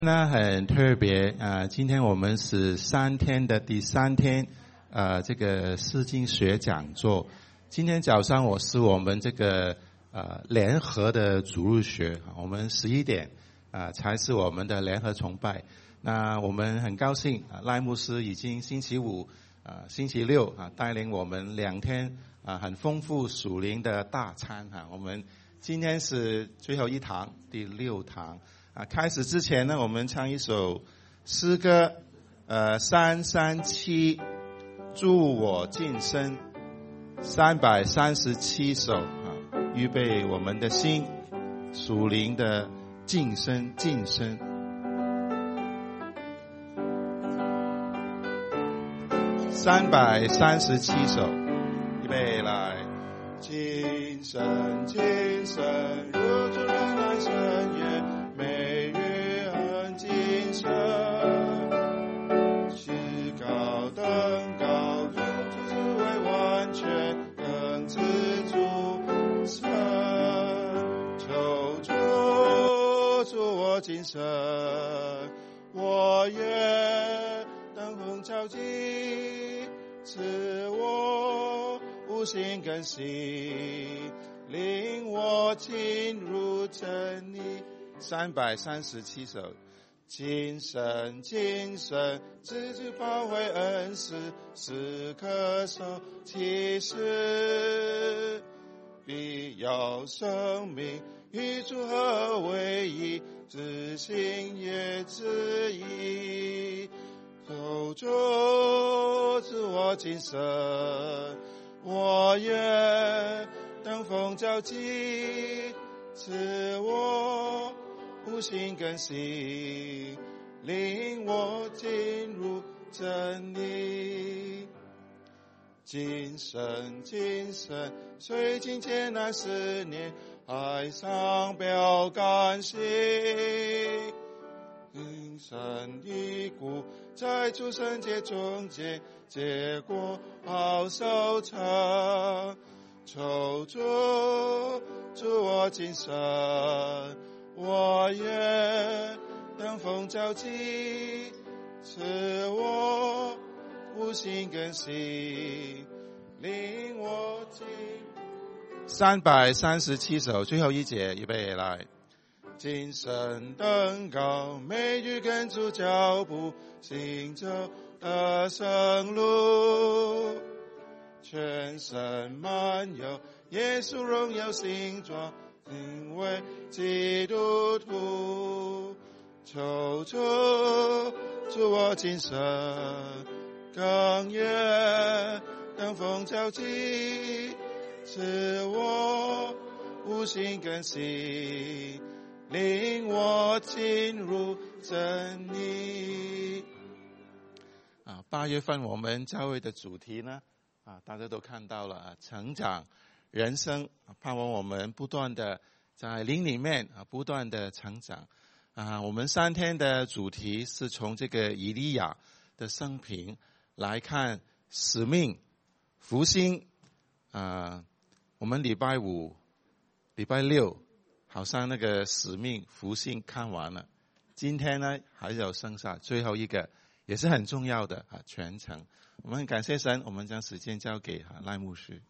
那很特别今天我们是3天的第3天这个诗经学讲座。今天早上我们这个联合的主日学，我们11点才是我们的联合崇拜。那我们很高兴赖牧师已经星期五星期六带领我们2天很丰富属灵的大餐我们今天是最后一堂第6堂开始之前呢，我们唱一首诗歌337助我晋升337首预备我们的心属灵的晋升337首预备来晋升入主人来深夜每日很谨慎至高登高主为完全更自主神求主我今生我也等候召集赐我悟性更新令我进入真理337首今生自主发挥恩师时刻守其实必要生命与主合为一知行也知义求主赐我今生我也等风交集赐我悟性更新令我进入真理今生虽经艰难10年爱上标杆性因神的故在主圣洁中间结果好收成求主我今生我也等风交集赐我悟性更新令我进337首最后一节预备来今生登高每日跟主脚步行走的生路全身满有耶稣荣耀形状因为基督徒求主我今生更也等风交集赐我悟性更新令我进入真理8月份我们教会的主题呢大家都看到了成长人生盼望我们不断的在灵里面不断的成长我们3天的主题是从这个以利亚的生平来看使命复兴我们礼拜5礼拜6好像那个使命复兴看完了今天呢还有剩下最后一个也是很重要的全程我们很感谢神我们将时间交给赖牧师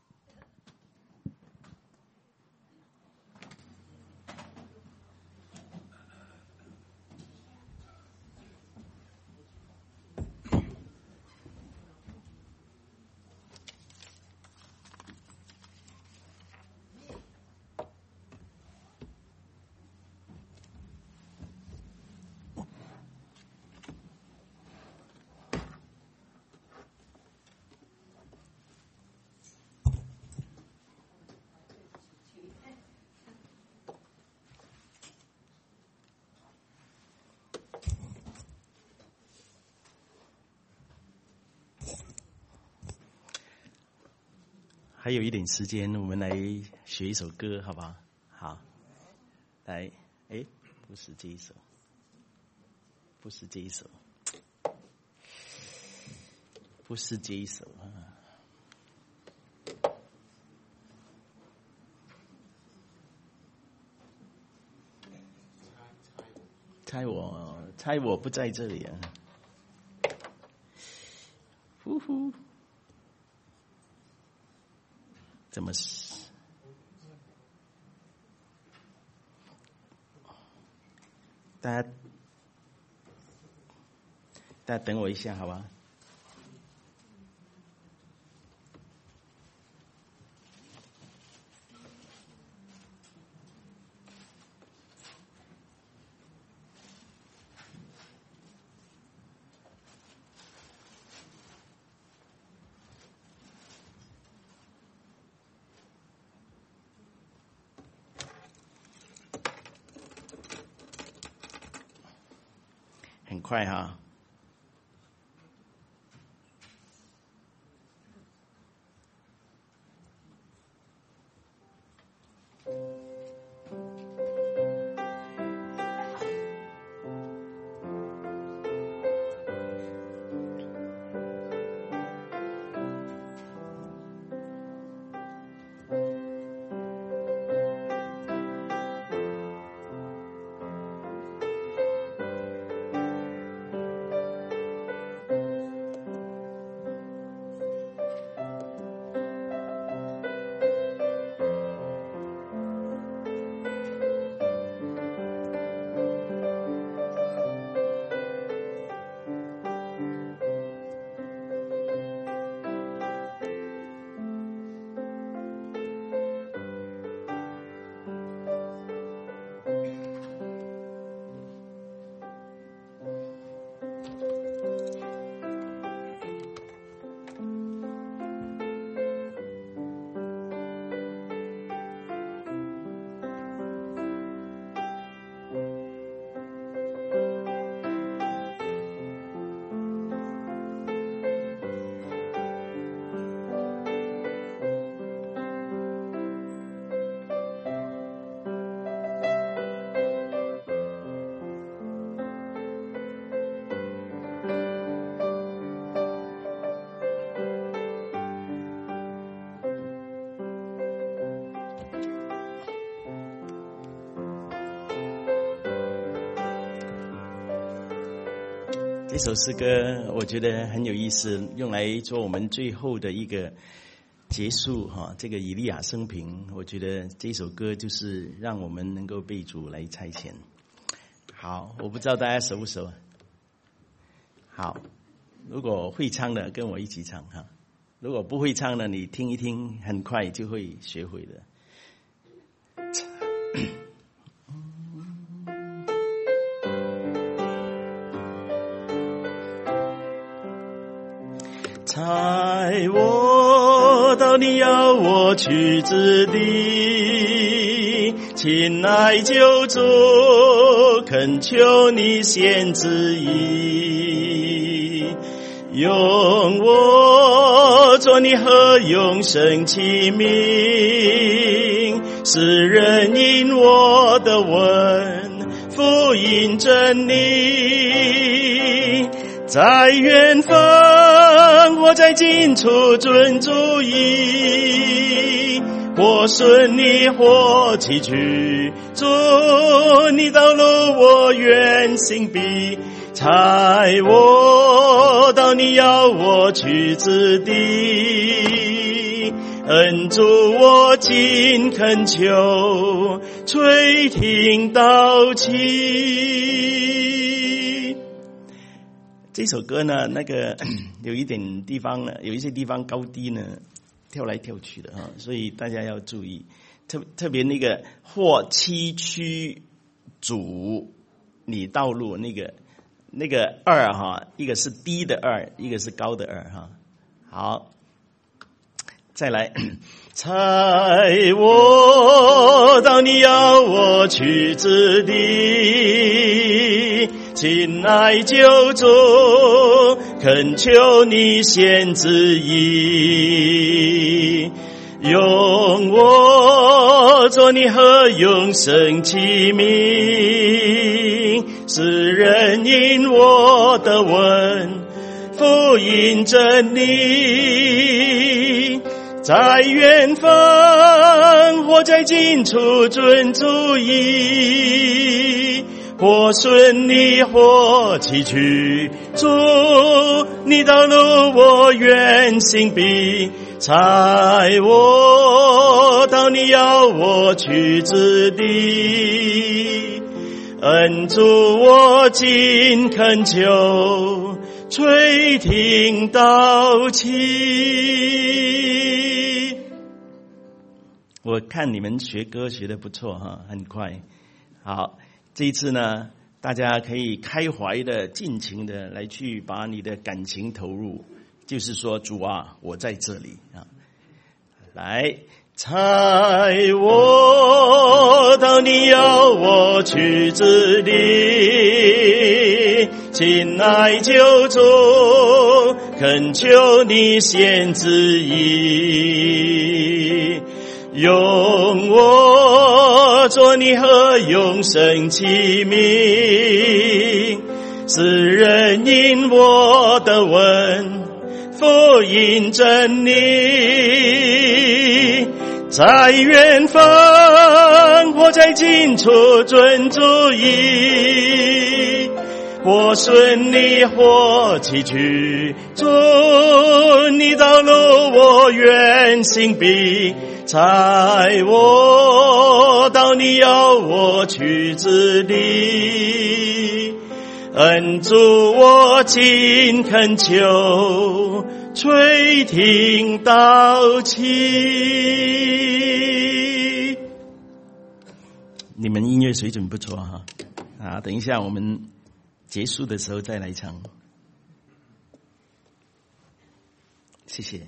还有一点时间，我们来学一首歌，好不好？好，来，不是这一首，不是这一首，不是这一首猜猜我不在这里啊。呼呼，怎么？大家等我一下，好吧？很快哈。这首诗歌我觉得很有意思，用来做我们最后的一个结束哈。这个以利亚生平，我觉得这首歌就是让我们能够被主来差遣。好，我不知道大家熟不熟。好，如果会唱的跟我一起唱哈，如果不会唱的你听一听，很快就会学会的。差我到你要我去之地，亲爱救主，恳求你显旨意，用我做你何永生器皿，使人因我的闻福音真理，在远方我在近处遵主意，或顺利或崎岖，主你道路我愿行必，差我到你要我去之地，恩主我今恳求，垂听祷祈。这首歌呢，有一点地方呢，有一些地方高低呢跳来跳去的哈，所以大家要注意。特别那个或崎岖主你道路那个二哈，一个是低的二，一个是高的二哈。好，再来，差我到你要我去之地，亲爱救主，恳求你显旨意，用我做你何永生器皿，使人因我的闻福音真理，在远方或在近处遵主意， 或顺利或崎岖，主你道路我愿行必踩我到你要我去之地。恩主我今恳求，垂听祷泣。我看你们学歌学得不错哈，很快。好，这一次呢，大家可以开怀的、尽情的来去把你的感情投入，就是说，主啊，我在这里啊，来踩我到你要我去之地，亲爱救主，恳求你显旨意，用我做你和永生器皿，使人因我的闻福音真理，在远方或在近处遵主意，或顺利或崎岖，主你道路我愿行必踩我到你要我去之地。恩主我今恳求，垂听祷泣。你们音乐水准不错哈，等一下我们结束的时候再来唱，谢谢。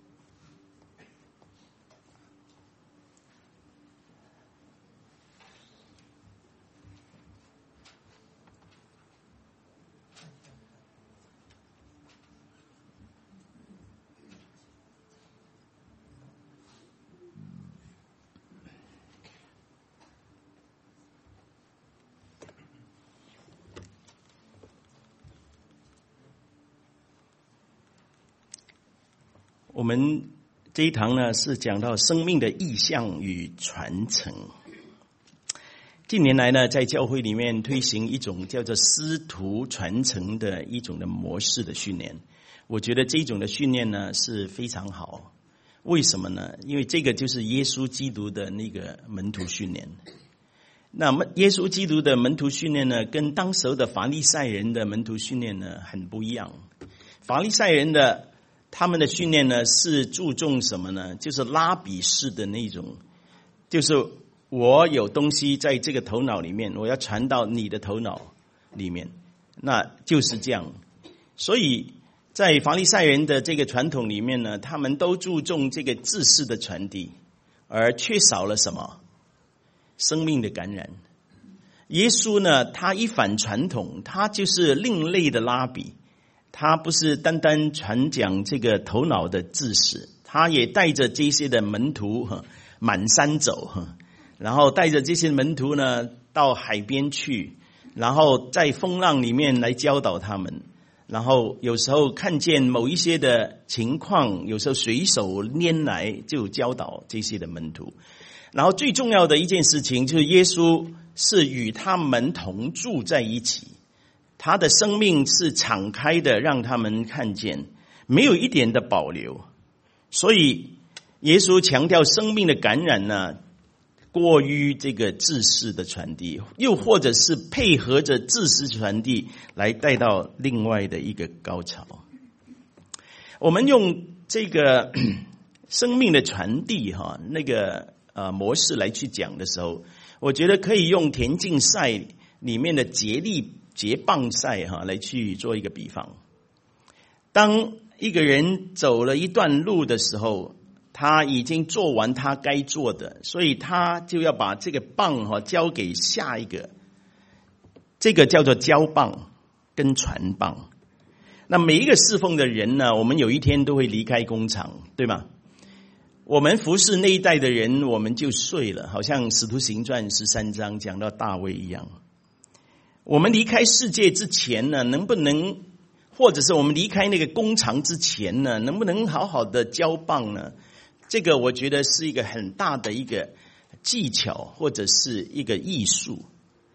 我们这一堂呢是讲到生命的意向与传承。近年来呢，在教会里面推行一种叫做师徒传承的一种的模式的训练。我觉得这种的训练呢是非常好。为什么呢？因为这个就是耶稣基督的那个门徒训练。那么耶稣基督的门徒训练呢，跟当时的法利赛人的门徒训练呢很不一样。法利赛人的他们的训练呢是注重什么呢？就是拉比式的那种，就是我有东西在这个头脑里面，我要传到你的头脑里面，那就是这样。所以在法利赛人的这个传统里面呢，他们都注重这个知识的传递，而缺少了什么？生命的感染。耶稣呢，他一反传统，他就是另类的拉比。他不是单单传讲这个头脑的知识，他也带着这些的门徒满山走，然后带着这些门徒呢到海边去，然后在风浪里面来教导他们，然后有时候看见某一些的情况，有时候随手拈来就教导这些的门徒。然后最重要的一件事情就是耶稣是与他们同住在一起，他的生命是敞开的，让他们看见，没有一点的保留。所以耶稣强调生命的感染呢，过于这个知识的传递，又或者是配合着知识传递来带到另外的一个高潮。我们用这个生命的传递那个模式来去讲的时候，我觉得可以用田径赛里面的接棒赛来去做一个比方。当一个人走了一段路的时候，他已经做完他该做的，所以他就要把这个棒交给下一个，这个叫做交棒跟传棒。那每一个侍奉的人呢，我们有一天都会离开工厂，对吗？我们服侍那一代的人，我们就睡了，好像使徒行传13章讲到大卫一样。我们离开世界之前呢，能不能，或者是我们离开那个工厂之前呢，能不能好好的交棒呢？这个我觉得是一个很大的一个技巧，或者是一个艺术。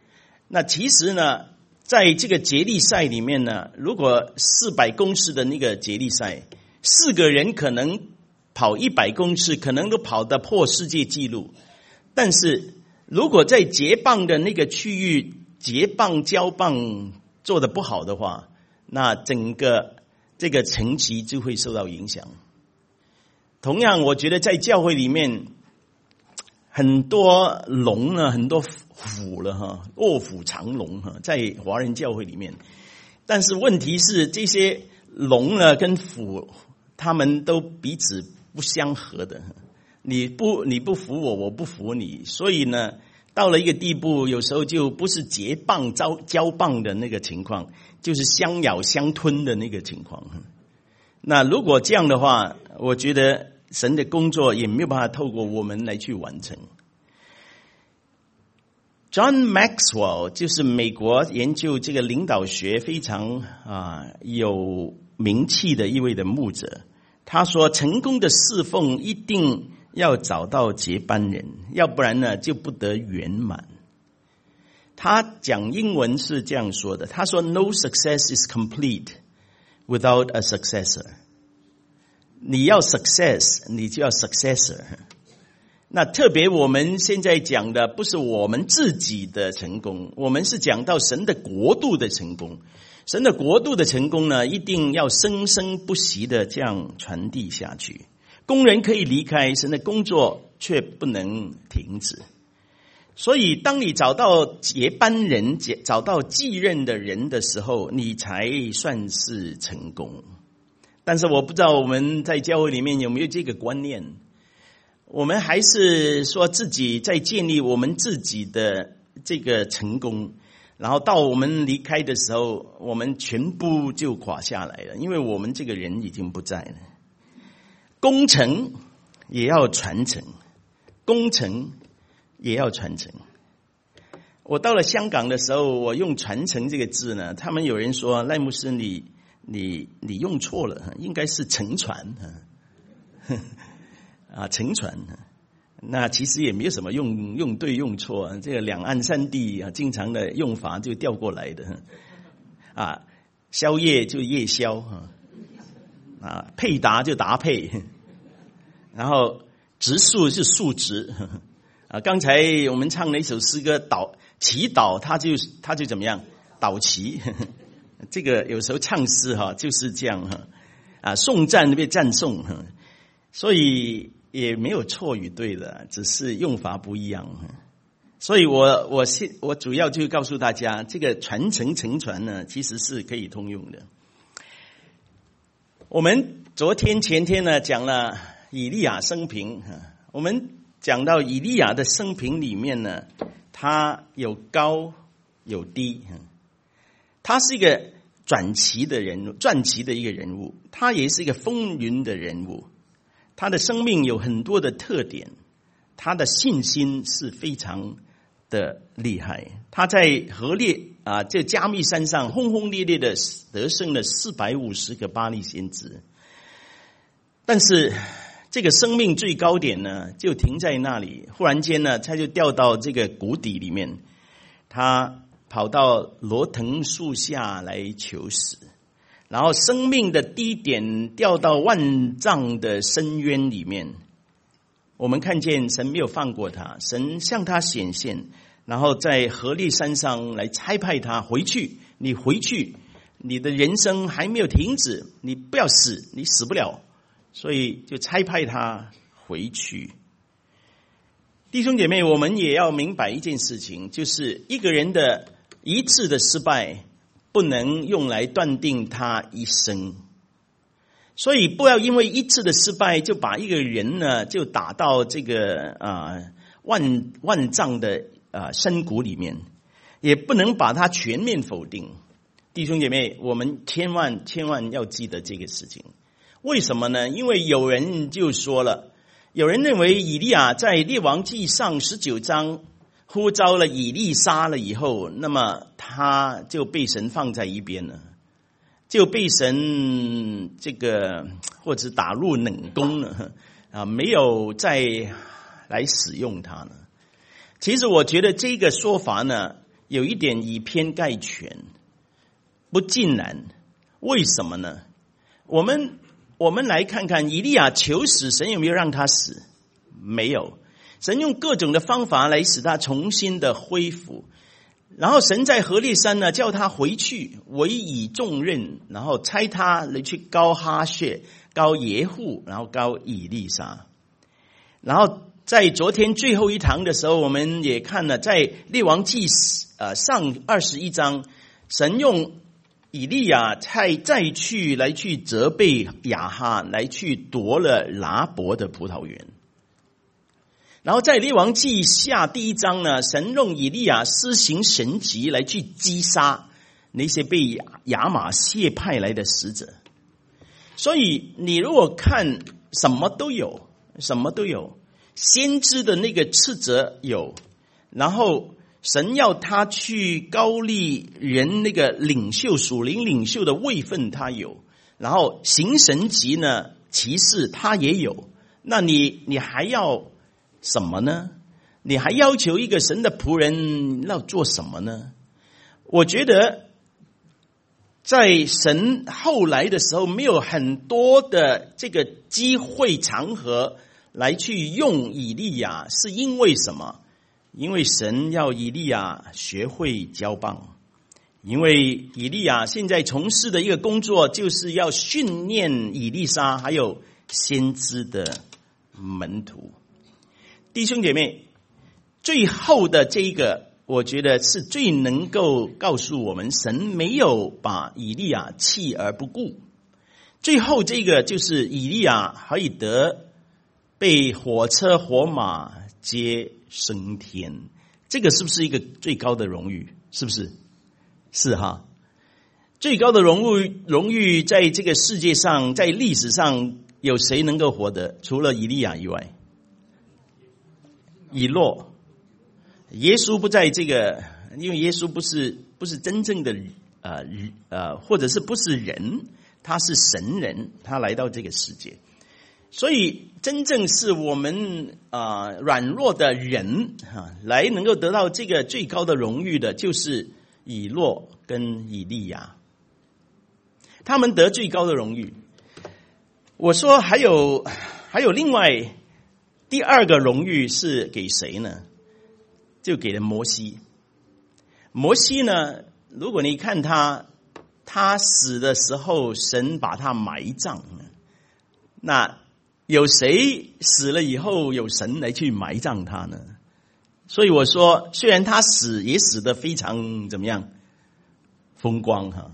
那其实呢，在这个接力赛里面呢，如果400公尺的那个接力赛，4个人可能跑100公尺，可能都跑得破世界纪录。但是如果在接棒的那个区域，接棒交棒做得不好的话，那整个这个成绩就会受到影响。同样，我觉得在教会里面，很多龙呢，很多虎了哈，卧虎藏龙哈，在华人教会里面。但是问题是，这些龙呢跟虎，他们都彼此不相合的。你不服我，我不服你，所以呢，到了一个地步，有时候就不是结棒交棒的那个情况，就是相咬相吞的那个情况。那如果这样的话，我觉得神的工作也没有办法透过我们来去完成。John Maxwell 就是美国研究这个领导学非常有名气的一位的牧者，他说成功的侍奉一定要找到接班人，要不然呢就不得圆满。他讲英文是这样说的，他说 No success is complete without a successor。 你要 success， 你就要 successor。 那特别我们现在讲的不是我们自己的成功，我们是讲到神的国度的成功。神的国度的成功呢，一定要生生不息的这样传递下去。工人可以离开，神的工作却不能停止。所以当你找到接班人，找到继任的人的时候，你才算是成功。但是我不知道我们在教会里面有没有这个观念，我们还是说自己在建立我们自己的这个成功，然后到我们离开的时候，我们全部就垮下来了，因为我们这个人已经不在了。工程也要传承，工程也要传承。我到了香港的时候，我用传承这个字呢，他们有人说赖牧师你用错了，应该是承传承传。那其实也没有什么用对用错，这个两岸三地经常的用法就调过来的宵夜就夜宵配搭就搭配，然后植树是树植刚才我们唱了一首诗歌祈祷，他就怎么样祷祈这个有时候唱诗就是这样颂赞被赞颂所以也没有错与对的，只是用法不一样。所以我主要就告诉大家，这个传承承传呢，其实是可以通用的。我们昨天前天呢讲了以利亚生平，我们讲到以利亚的生平里面呢，他有高有低，他是一个传奇的一个人物，他也是一个风云的人物。他的生命有很多的特点，他的信心是非常的厉害。他在这加密山上轰轰烈烈的得胜了450个巴力先知，但是这个生命最高点呢就停在那里，忽然间呢他就掉到这个谷底里面，他跑到罗藤树下来求死，然后生命的低点掉到万丈的深渊里面。我们看见神没有放过他，神向他显现，然后在何烈山上来差派他回去，你回去，你的人生还没有停止，你不要死，你死不了，所以就差派他回去。弟兄姐妹，我们也要明白一件事情，就是一个人的一次的失败不能用来断定他一生，所以不要因为一次的失败就把一个人呢就打到这个万丈的深谷里面，也不能把他全面否定。弟兄姐妹，我们千万要记得这个事情。为什么呢？因为有人就说了，有人认为以利亚在列王纪上19章呼召了以利沙了以后，那么他就被神放在一边了，就被神这个或者打入冷宫了没有再来使用他了。其实我觉得这个说法呢有一点以偏概全，不尽然。为什么呢？我们来看看以利亚求死，神有没有让他死？没有。神用各种的方法来使他重新的恢复。然后神在何烈山呢，叫他回去，委以重任，然后差他来去膏哈薛、膏耶户，然后膏以利沙。然后在昨天最后一堂的时候，我们也看了在列王记上21章，神用以利亚再去来去责备亚哈，来去夺了拿伯的葡萄园。然后在列王记下第1章呢，神用以利亚施行神迹来去击杀那些被亚玛谢派来的使者。所以你如果看什么都有，先知的那个斥责有，然后神要他去高立人那个领袖属灵领袖的位分他有，然后行神迹呢奇事他也有。那你还要什么呢？你还要求一个神的仆人要做什么呢？我觉得在神后来的时候没有很多的这个机会场合来去用以利亚，是因为什么？因为神要以利亚学会交棒，因为以利亚现在从事的一个工作就是要训练以利沙还有先知的门徒。弟兄姐妹，最后的这一个我觉得是最能够告诉我们神没有把以利亚弃而不顾。最后这个就是以利亚可以被火车火马接升天，这个是不是一个最高的荣誉？是不是？是哈。最高的荣誉在这个世界上，在历史上有谁能够获得？除了以利亚以外，以诺。耶稣不在这个，因为耶稣不是真正的或者是不是人，他是神人，他来到这个世界。所以真正是我们软弱的人来能够得到这个最高的荣誉的，就是以诺跟以利亚，他们得最高的荣誉。我说还有另外第二个荣誉是给谁呢？就给了摩西。摩西呢，如果你看他死的时候，神把他埋葬，那有谁死了以后有神来去埋葬他呢？所以我说，虽然他死也死得非常怎么样风光哈，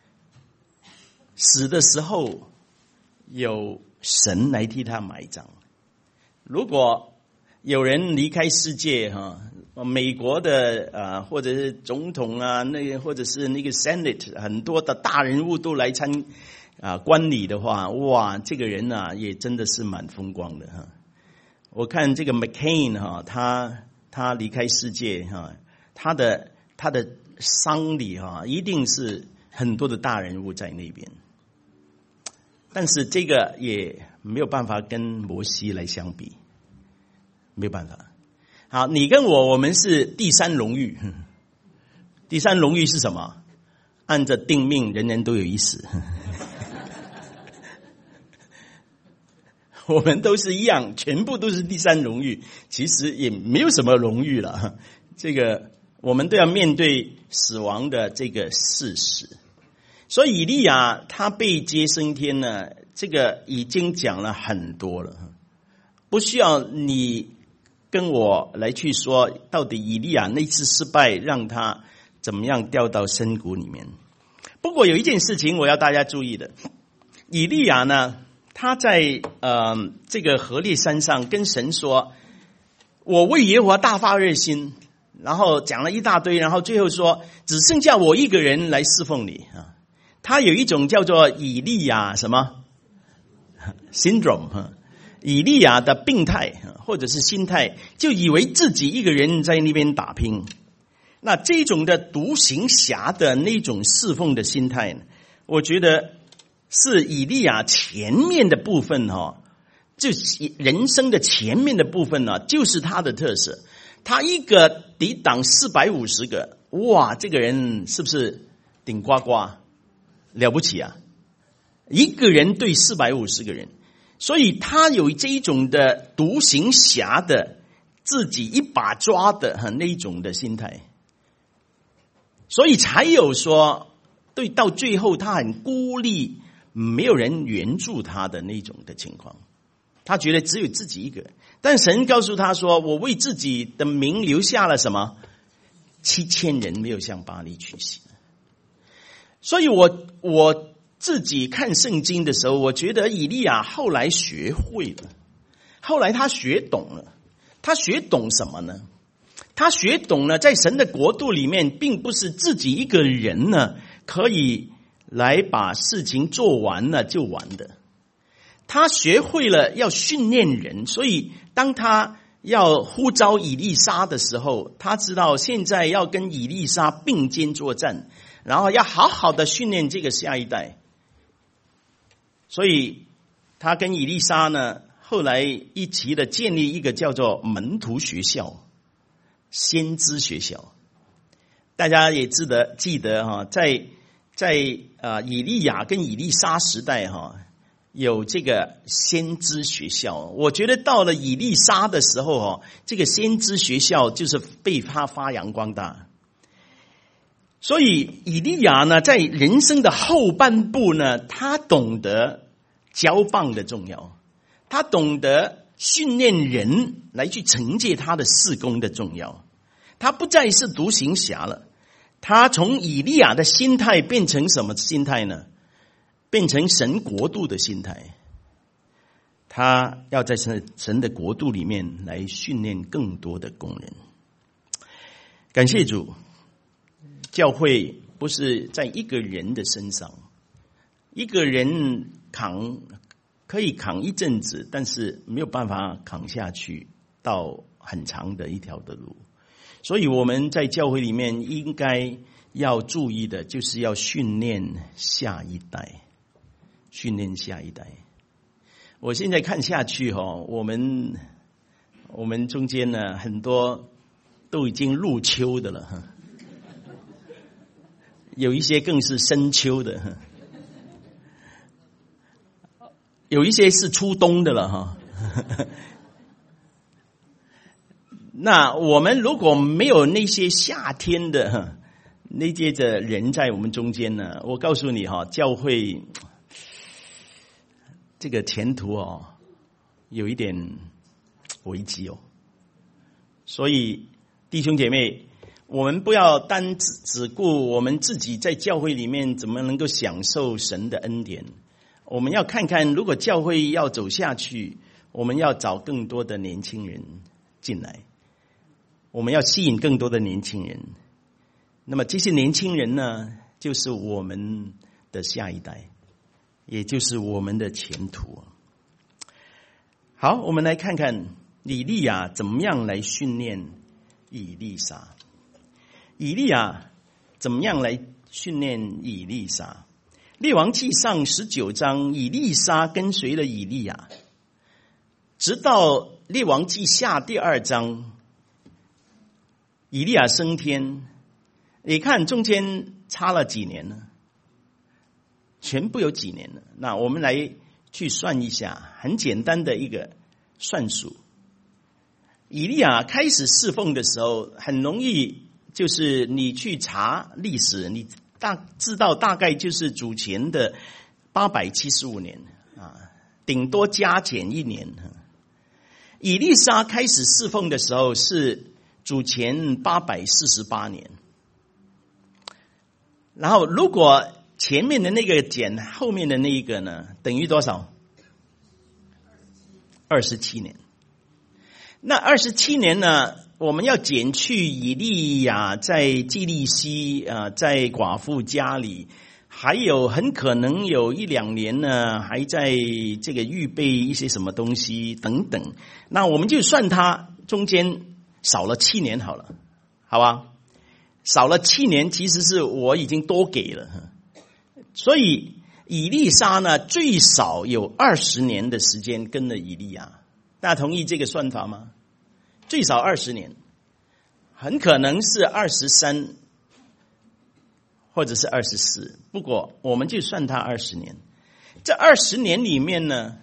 死的时候有神来替他埋葬。如果有人离开世界哈，美国的或者是总统啊，或者是那个 Senate 很多的大人物都来观礼的话，哇，这个人啊也真的是蛮风光的哈。我看这个 McCain 哈，他离开世界哈，他的丧礼哈，一定是很多的大人物在那边。但是这个也没有办法跟摩西来相比，没有办法。好，你跟我们是第三荣誉。第三荣誉是什么？按着定命，人人都有一死。我们都是一样，全部都是第三荣誉，其实也没有什么荣誉了。这个我们都要面对死亡的这个事实。所以以利亚他被接升天呢，这个已经讲了很多了，不需要你跟我来去说到底以利亚那次失败让他怎么样掉到深谷里面。不过有一件事情我要大家注意的，以利亚呢，他在这个何烈山上跟神说，我为耶和华大发热心，然后讲了一大堆，然后最后说只剩下我一个人来侍奉你啊。他有一种叫做以利亚什么 syndrome， 以利亚的病态或者是心态，就以为自己一个人在那边打拼。那这种的独行侠的那种侍奉的心态呢，我觉得是以利亚前面的部分就是人生的前面的部分呢，就是他的特色。他一个抵挡450个， 哇，这个人是不是顶呱呱，了不起啊？一个人对450个人，所以他有这一种的独行侠的自己一把抓的那一种的心态，所以才有说对到最后他很孤立，没有人援助他的那种的情况。他觉得只有自己一个，但神告诉他说，我为自己的名留下了什么？7000人没有向巴力屈膝。所以我自己看圣经的时候，我觉得以利亚后来学会了，后来他学懂了。他学懂什么呢？他学懂了在神的国度里面，并不是自己一个人呢可以来把事情做完了就完的。他学会了要训练人，所以当他要呼召以利沙的时候，他知道现在要跟以利沙并肩作战，然后要好好的训练这个下一代。所以他跟以利沙呢后来一起的建立一个叫做门徒学校、先知学校。大家也记得哈，在以利亚跟以利沙时代哈，有这个先知学校。我觉得到了以利沙的时候哈，这个先知学校就是被他发扬光大。所以以利亚呢，在人生的后半部呢，他懂得交棒的重要，他懂得训练人来去承接他的事工的重要。他不再是独行侠了，他从以利亚的心态变成什么心态呢？变成神国度的心态。他要在神的国度里面来训练更多的工人。感谢主，教会不是在一个人的身上，一个人可以扛一阵子，但是没有办法扛下去到很长的一条的路。所以我们在教会里面应该要注意的就是要训练下一代，训练下一代。我现在看下去我们中间呢很多都已经入秋的了，有一些更是深秋的，有一些是初冬的了哈。那我们如果没有那些夏天的那些的人在我们中间呢，我告诉你教会这个前途有一点危机所以弟兄姐妹，我们不要单只顾我们自己在教会里面怎么能够享受神的恩典，我们要看看如果教会要走下去，我们要找更多的年轻人进来，我们要吸引更多的年轻人。那么这些年轻人呢，就是我们的下一代，也就是我们的前途。好，我们来看看以利亚怎么样来训练以利沙。以利亚怎么样来训练以利沙？列王纪上19章，以利沙跟随了以利亚，直到列王纪下第2章，以利亚升天。你看中间差了几年呢？全部有几年了。那我们来去算一下，很简单的一个算术。以利亚开始侍奉的时候，很容易就是你去查历史，你知道大概就是主前的875年顶多加减1年。以利沙开始侍奉的时候是主前848年，然后如果前面的那个减后面的那一个呢，等于多少？27年。那27年呢，我们要减去以利亚在基利西在寡妇家里，还有很可能有1-2年呢还在这个预备一些什么东西等等，那我们就算它中间少了7年好了，好吧？少了7年其实是我已经多给了，所以以利沙呢最少有20年的时间跟了以利亚。大家同意这个算法吗？最少20年，很可能是23 或者是24，不过我们就算他20年。这20年里面呢，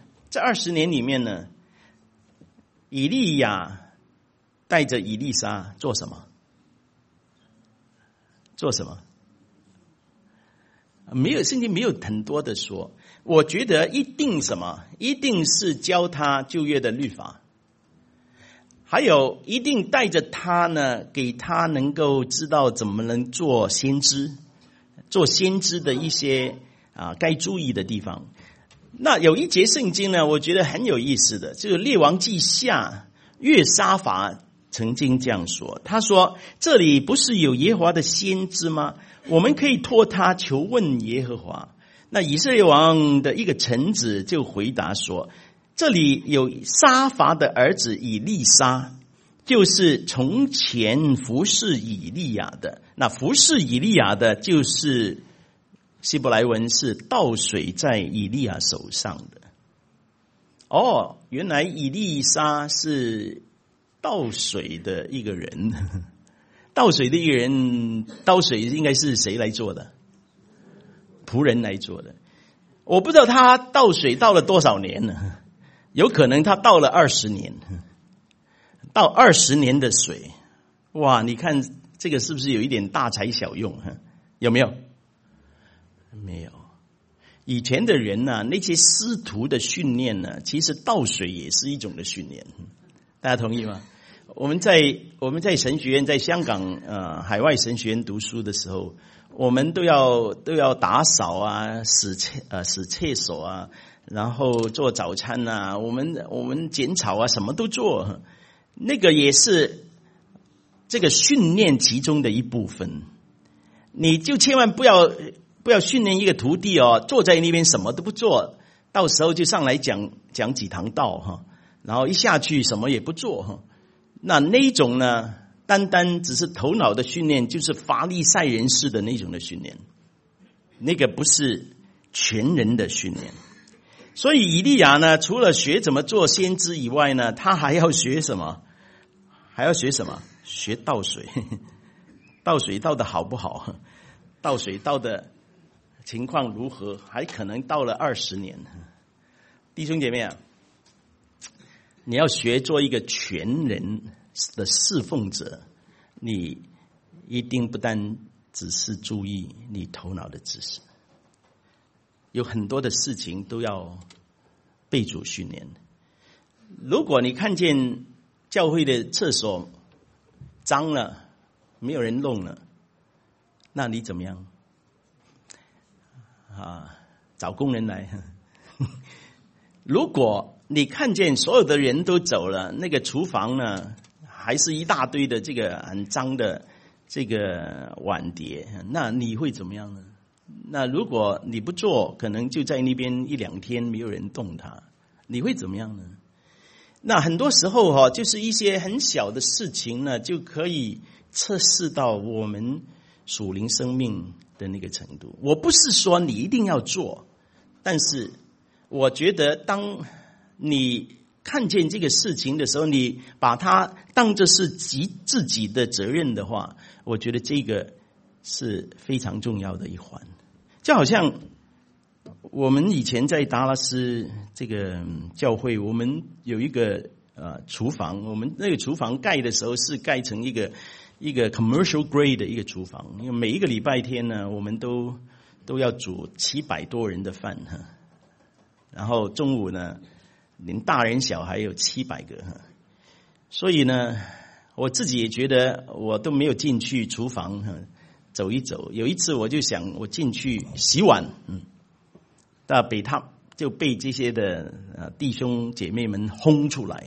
以利亚带着以利沙做什么？没有，圣经没有很多的说。我觉得一定是教他旧约的律法，还有一定带着他呢，给他能够知道怎么能做先知的一些该注意的地方。那有一节圣经呢，我觉得很有意思的，就是列王记下约沙法曾经这样说，他说：“这里不是有耶和华的先知吗？我们可以托他求问耶和华。”那以色列王的一个臣子就回答说：“这里有沙法的儿子以利沙，就是从前服侍以利亚的。那服侍以利亚的，就是希伯来文是倒水在以利亚手上的。”哦，原来以利沙是倒水的一个人。倒水的一个人，倒水应该是谁来做的？仆人来做的。我不知道他倒水倒了多少年呢？有可能他倒了20年，倒20年的水。哇，你看这个是不是有一点大材小用？有没有？没有。以前的人呢，那些师徒的训练呢，其实倒水也是一种的训练。大家同意吗？我们在神学院，在香港海外神学院读书的时候，我们都要打扫啊，洗厕所啊，然后做早餐啊，我们剪草啊，什么都做。那个也是这个训练其中的一部分。你就千万不要训练一个徒弟哦，坐在那边什么都不做，到时候就上来讲几堂道哈，然后一下去什么也不做哈。那一种呢，单单只是头脑的训练，就是法利赛人式的那种的训练，那个不是全人的训练。所以以利亚呢，除了学怎么做先知以外呢，他还要学什么？学倒水。倒水倒的好不好？倒水倒的情况如何？还可能倒了20年。弟兄姐妹啊，你要学做一个全人的侍奉者，你一定不单只是注意你头脑的知识，有很多的事情都要被主训练。如果你看见教会的厕所脏了，没有人弄了，那你怎么样？找工人来。如果你看见所有的人都走了，那个厨房呢还是一大堆的这个很脏的这个碗碟，那你会怎么样呢？那如果你不做，可能就在那边1-2天没有人动它，你会怎么样呢？那很多时候就是一些很小的事情呢，就可以测试到我们属灵生命的那个程度。我不是说你一定要做，但是我觉得当你看见这个事情的时候，你把它当作是自己的责任的话，我觉得这个是非常重要的一环。就好像我们以前在达拉斯这个教会，我们有一个厨房，我们那个厨房盖的时候是盖成一个 commercial grade 的一个厨房，因为每一个礼拜天呢，我们都要煮700多人的饭，然后中午呢，连大人小孩有700个，所以呢，我自己也觉得我都没有进去厨房走一走。有一次我就想我进去洗碗，但就被这些的弟兄姐妹们轰出来。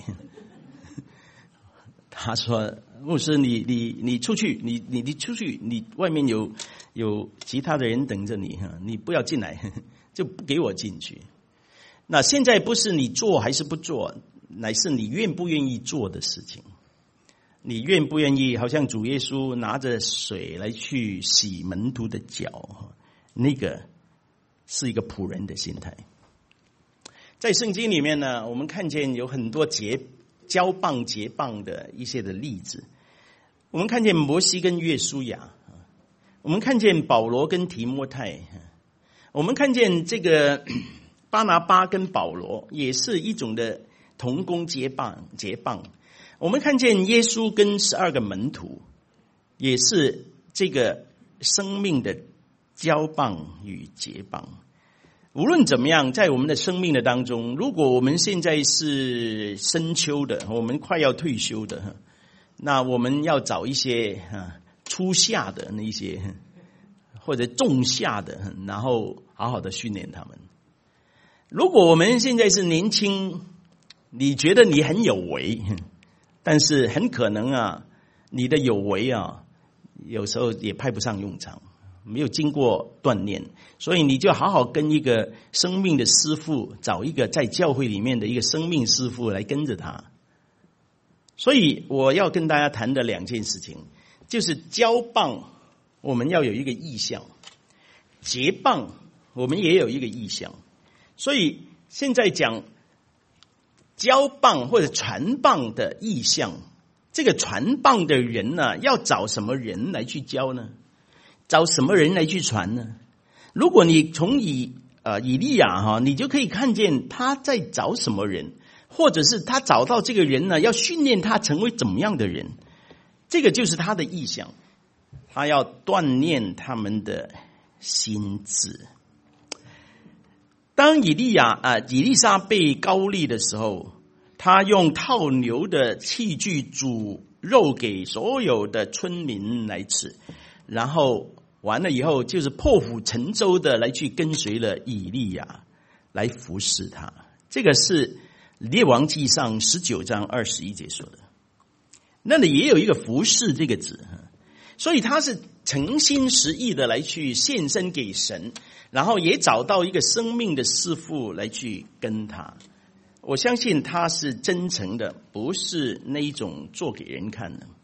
他说：“牧师，你出去，你出去，你外面有其他的人等着你，你不要进来，就不给我进去。”那现在不是你做还是不做，乃是你愿不愿意做的事情。你愿不愿意好像主耶稣拿着水来去洗门徒的脚，那个是一个仆人的心态。在圣经里面呢，我们看见有很多交棒结棒的一些的例子。我们看见摩西跟约书亚， 我们看见保罗跟提摩太，我们看见这个巴拿巴跟保罗也是一种的同工结伴。我们看见耶稣跟12个门徒也是这个生命的交棒与结棒。无论怎么样，在我们的生命的当中，如果我们现在是深秋的，我们快要退休的，那我们要找一些初夏的那些或者仲夏的，然后好好的训练他们。如果我们现在是年轻，你觉得你很有为，但是很可能你的有为有时候也派不上用场，没有经过锻炼，所以你就好好跟一个生命的师傅，找一个在教会里面的一个生命师傅来跟着他。所以我要跟大家谈的2件事情，就是交棒我们要有一个意向，结棒我们也有一个意向。所以现在讲交棒或者传棒的意向，这个传棒的人呢，要找什么人来去交呢？找什么人来去传呢？如果你从以利亚你就可以看见他在找什么人，或者是他找到这个人呢，要训练他成为怎么样的人，这个就是他的意向。他要锻炼他们的心智。当以利沙被膏立的时候，他用套牛的器具煮肉给所有的村民来吃，然后完了以后就是破釜沉舟的来去跟随了以利亚来服侍他。这个是列王纪上19章21节说的。那里也有一个服侍这个字，所以他是诚心实意的来去献身给神，然后也找到一个生命的师傅来去跟他。我相信他是真诚的，不是那一种做给人看的。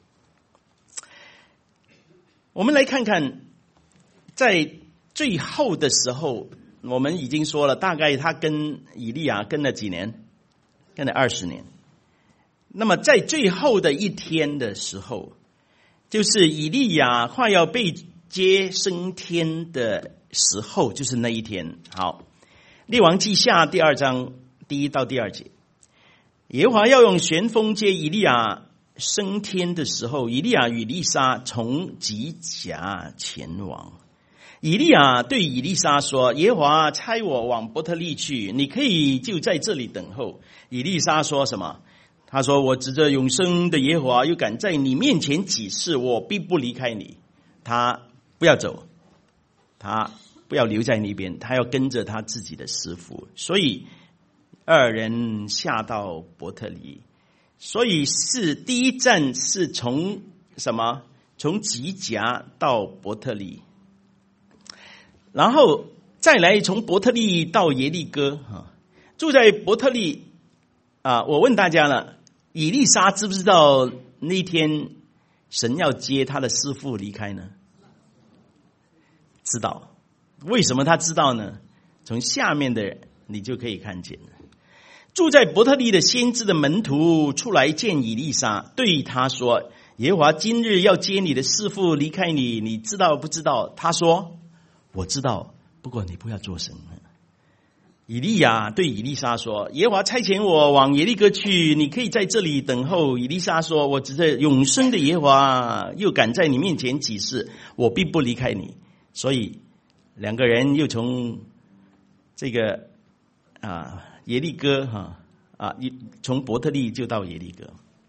我们来看看在最后的时候，我们已经说了，大概他跟以利亚跟了几年？跟了20年。那么在最后的一天的时候，就是以利亚快要被接升天的时候，就是那一天。好，列王纪下第2章1到2节，耶和华要用旋风接以利亚升天的时候，以利亚与以利沙从吉甲前往。以利亚对以利沙说：耶和华差我往伯特利去，你可以就在这里等候。以利沙说什么？他说：我指着永生的耶和华，又敢在你面前起誓，我必不离开你。他不要走，他不要留在那边，他要跟着他自己的师傅。所以2人下到伯特利，所以是第一站是从什么？从吉甲到伯特利，然后再来从伯特利到耶利哥。住在伯特利我问大家了，以利沙知不知道那天神要接他的师傅离开呢？知道。为什么他知道呢？从下面的你就可以看见了。住在伯特利的先知的门徒出来见以利沙，对他说：耶和华今日要接你的师傅离开你，你知道不知道？他说：我知道，不过你不要作声。以利亚对以利沙说：耶和华差遣我往耶利哥去，你可以在这里等候。以利沙说：我指着永生的耶和华，又敢在你面前起誓，我必不离开你。所以2个人又从这个耶利哥从伯特利就到耶利哥。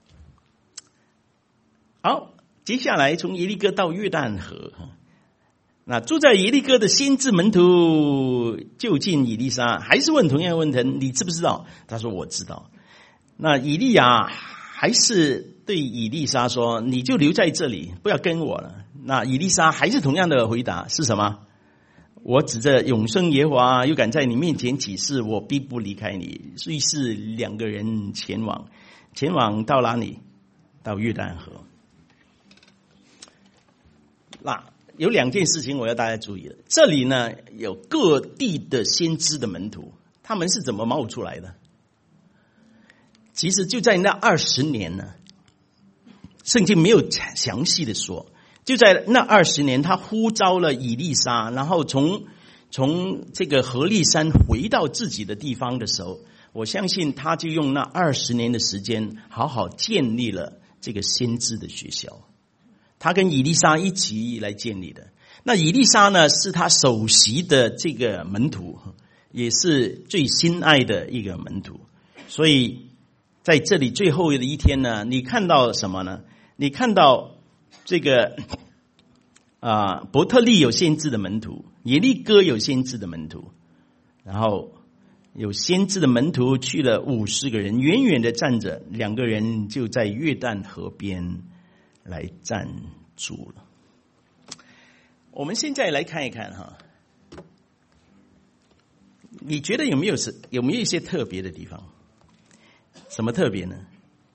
好，接下来从耶利哥到约旦河。那住在耶利哥的先知门徒就近以利沙，还是问同样的问题：你知不知道？他说：我知道。那以利亚还是对以利沙说：你就留在这里，不要跟我了。那以利沙还是同样的回答，是什么？我指着永生耶和华，又敢在你面前起誓，我必不离开你。所以是2个人前往到哪里？到约旦河。那有2件事情我要大家注意的。这里呢有各地的先知的门徒，他们是怎么冒出来的？其实就在那20年呢，圣经没有详细的说， 就在那20年，他呼召了以利沙，然后从这个何利山回到自己的地方的时候，我相信他就用那20年的时间，好好建立了这个先知的学校。他跟以利沙一起来建立的。那以利沙呢，是他首席的这个门徒，也是最心爱的一个门徒。所以在这里最后的一天呢，你看到什么呢？你看到这个伯特利有先知的门徒，耶利哥有先知的门徒，然后有先知的门徒去了50个人，远远的站着，2个人就在约旦河边来站住了。我们现在来看一看哈，你觉得有没有一些特别的地方？什么特别呢？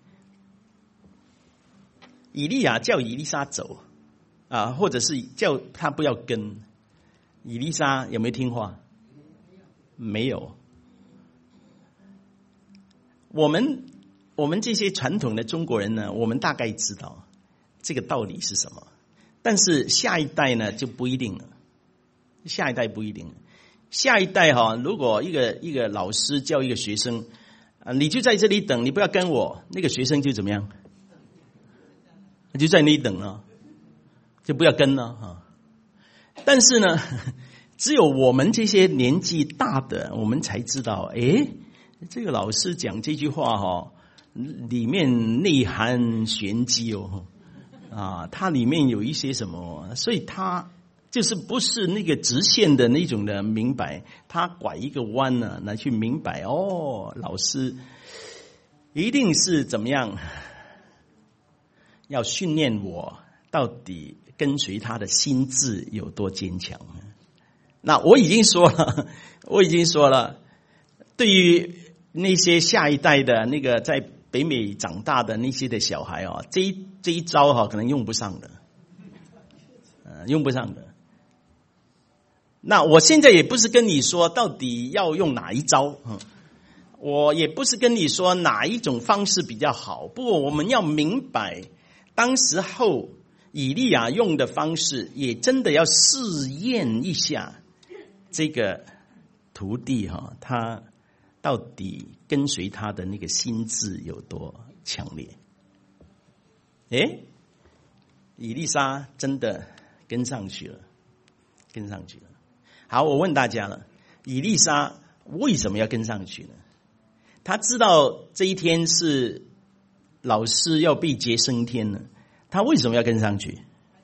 以利亚叫以利沙走或者是叫他不要跟。以利沙有没有听话？没有。我们这些传统的中国人呢，我们大概知道这个道理是什么，但是下一代呢就不一定了。下一代不一定了。下一代如果一个老师叫一个学生你就在这里等，你不要跟我，那个学生就怎么样？就在那里等了，就不要跟了但是呢，只有我们这些年纪大的，我们才知道，这个老师讲这句话里面内涵玄机它里面有一些什么，所以他就是不是那个直线的那种的明白，他拐一个弯呢，来去明白老师一定是怎么样，要训练我到底跟随他的心智有多坚强。那我已经说了，对于那些下一代的那个在北美长大的那些的小孩这一招可能用不上的，用不上的。那我现在也不是跟你说到底要用哪一招，我也不是跟你说哪一种方式比较好。不过我们要明白，当时候以利亚用的方式，也真的要试验一下这个徒弟他到底跟随他的那个心智有多强烈。以利沙真的跟上去了。好，我问大家了，以利沙为什么要跟上去呢？他知道这一天是老师要被接升天了，他为什么要跟上去？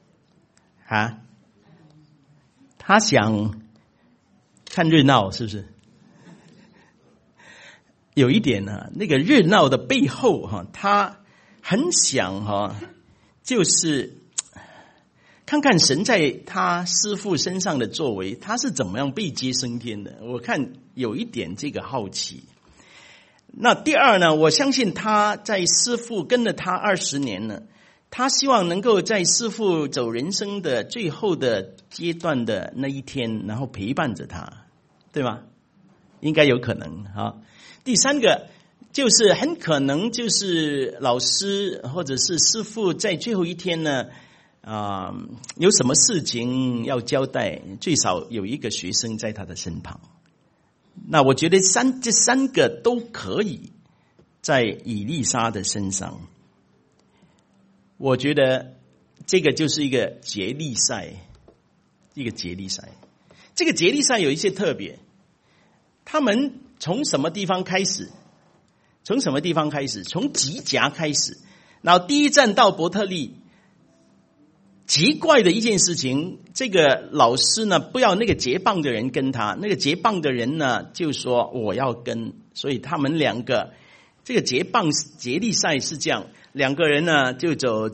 他想看热闹，是不是？有一点呢，那个热闹的背后他很想就是看看神在他师父身上的作为，他是怎么样被接升天的。我看有一点这个好奇。那第二呢，我相信他在师父跟了他20年了，他希望能够在师父走人生的最后的阶段的那一天，然后陪伴着他，对吗？应该有可能第三个就是很可能就是老师或者是师父在最后一天呢有什么事情要交代，最少有一个学生在他的身旁。那我觉得这三个都可以在以利沙的身上。我觉得这个就是一个接力赛，这个接力赛有一些特别。他们从什么地方开始？从吉甲开始，然后第一站到伯特利。奇怪的一件事情，这个老师呢不要那个结棒的人跟他，那个结棒的人呢就说我要跟，所以他们两个这个接力赛是这样，2个人呢就走，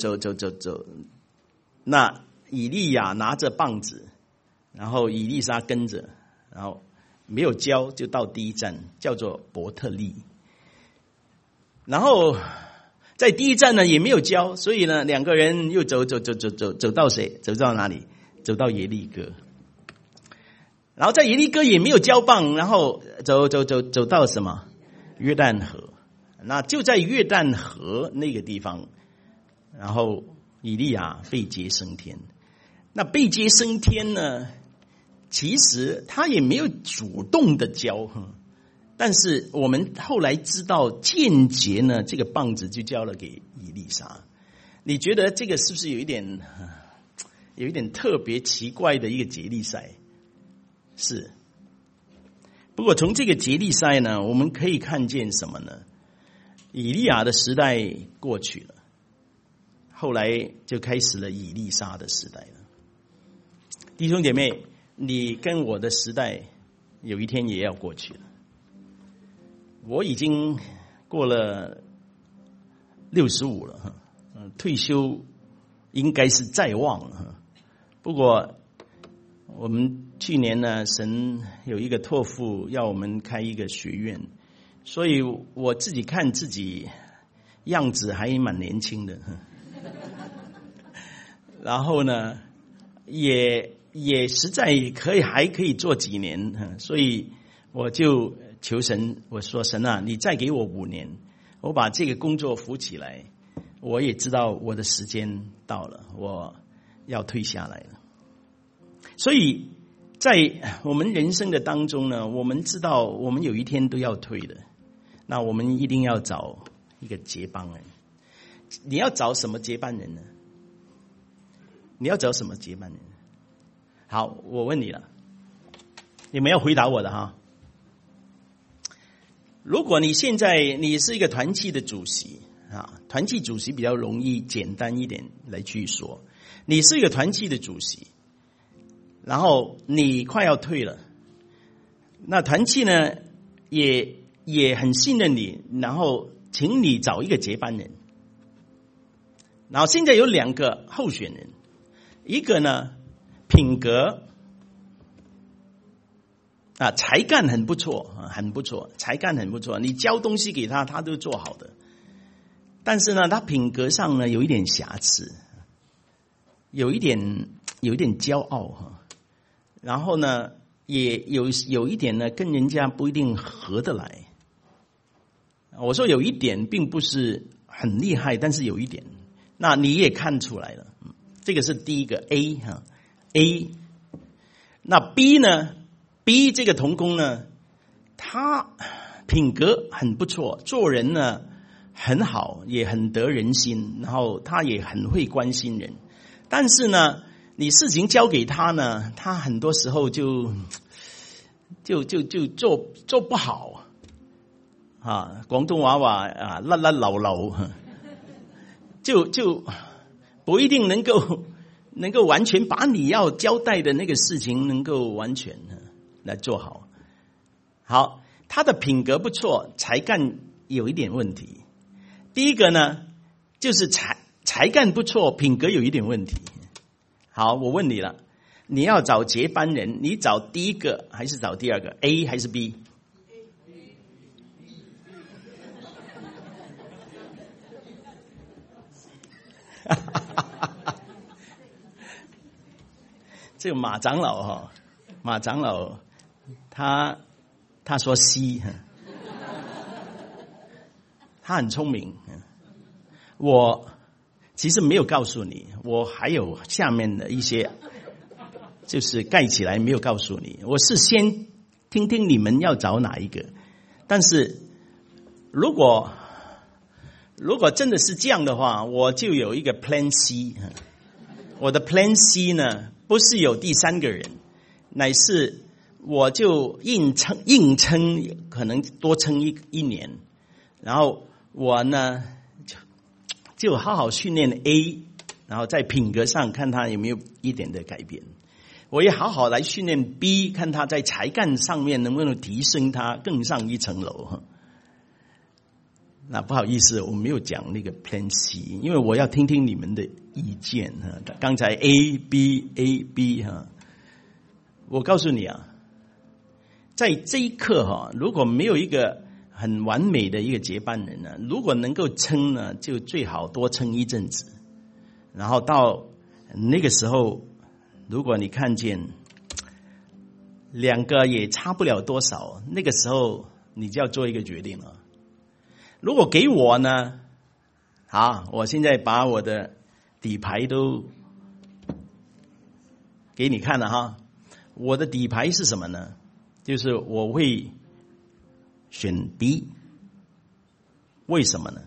那以利亚拿着棒子，然后以利沙跟着，然后没有交就到第一站叫做伯特利，然后在第一站呢也没有交，所以呢2个人又走到谁？走到哪里？走到耶利哥。然后在耶利哥也没有交棒，然后走到什么？约旦河。那就在约旦河那个地方，然后以利亚被接升天。那被接升天呢，其实他也没有主动的交，但是我们后来知道间接呢，这个棒子就交了给以利沙。你觉得这个是不是有一点特别奇怪的一个接力赛？是。不过从这个接力赛呢，我们可以看见什么呢？以利亚的时代过去了，后来就开始了以利沙的时代了。弟兄姐妹，你跟我的时代有一天也要过去了。我已经过了65了，退休应该是在望了。不过我们去年呢，神有一个托付要我们开一个学院，所以我自己看自己样子还蛮年轻的，然后呢也实在还可以做几年，所以我就求神，我说神啊，你再给我5年，我把这个工作扶起来。我也知道我的时间到了，我要退下来了。所以在我们人生的当中呢，我们知道我们有一天都要退的，那我们一定要找一个接班人。你要找什么接班人呢？你要找什么接班人？好，我问你了，你们要回答我的哈。如果你现在你是一个团契的主席啊，团契主席比较容易简单一点来去说，你是一个团契的主席，然后你快要退了，那团契呢也很信任你，然后请你找一个接班人。然后现在有2个候选人，一个呢品格啊才干很不错，很不错，才干很不错，你交东西给他，他都做好的。但是呢，他品格上呢有一点瑕疵，有一点骄傲哈，然后呢也有一点呢跟人家不一定合得来。我说有一点并不是很厉害，但是有一点，那你也看出来了。这个是第一个 A 哈 A。那 B 呢 ？B 这个同工呢，他品格很不错，做人呢很好，也很得人心，然后他也很会关心人。但是呢，你事情交给他呢，他很多时候就做不好啊。广东话话啊，甩甩流流，就不一定能够完全把你要交代的那个事情能够完全来做好。好，他的品格不错，才干有一点问题。第一个呢，就是才干不错，品格有一点问题。好，我问你了，你要找接班人，你找第一个还是找第二个 ？A 还是 B？ 这个马长老他说 C， 他很聪明。我其实没有告诉你，我还有下面的一些就是盖起来没有告诉你。我是先听听你们要找哪一个，但是如果真的是这样的话，我就有一个 Plan C。我的 Plan C 呢，不是有第3个人，乃是我就硬撑，可能多撑一年，然后我呢就好好训练 A， 然后在品格上看他有没有一点的改变。我也好好来训练 B， 看他在才干上面能不能提升他更上一层楼。那不好意思，我没有讲那个 Plan C， 因为我要听听你们的意见。刚才 A B 我告诉你啊，在这一刻如果没有一个很完美的一个接班人呢，如果能够撑呢，就最好多撑一阵子，然后到那个时候，如果你看见2个也差不了多少，那个时候你就要做一个决定了。如果给我呢，好，我现在把我的底牌都给你看了哈。我的底牌是什么呢？就是我会选 B。为什么呢？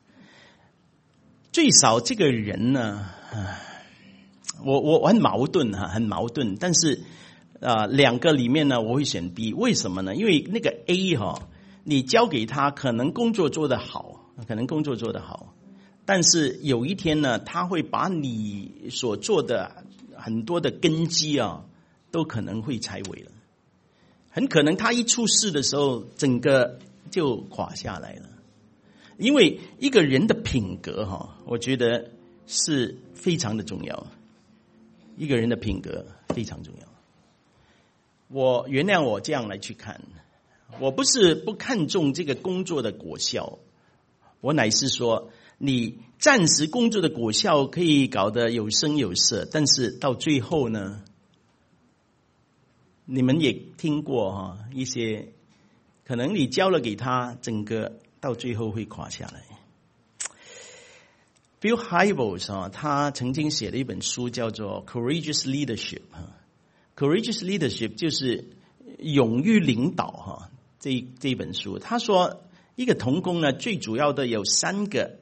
最少这个人呢，我很矛盾哈，很矛盾。但是两个里面呢，我会选 B。为什么呢？因为那个 A 哈，你交给他，可能工作做得好，但是有一天呢，他会把你所做的很多的根基啊，都可能会拆毁了。很可能他一出事的时候，整个就垮下来了。因为一个人的品格哈，我觉得是非常的重要。一个人的品格非常重要。我原谅我这样来去看，我不是不看重这个工作的果效，我乃是说，你暂时工作的果效可以搞得有声有色，但是到最后呢，你们也听过哈，一些可能你交了给他，整个到最后会垮下来。Bill Hybels 他曾经写了一本书叫做 Courageous Leadership。Courageous Leadership 就是勇于领导哈，这本书他说，一个同工呢，最主要的有三个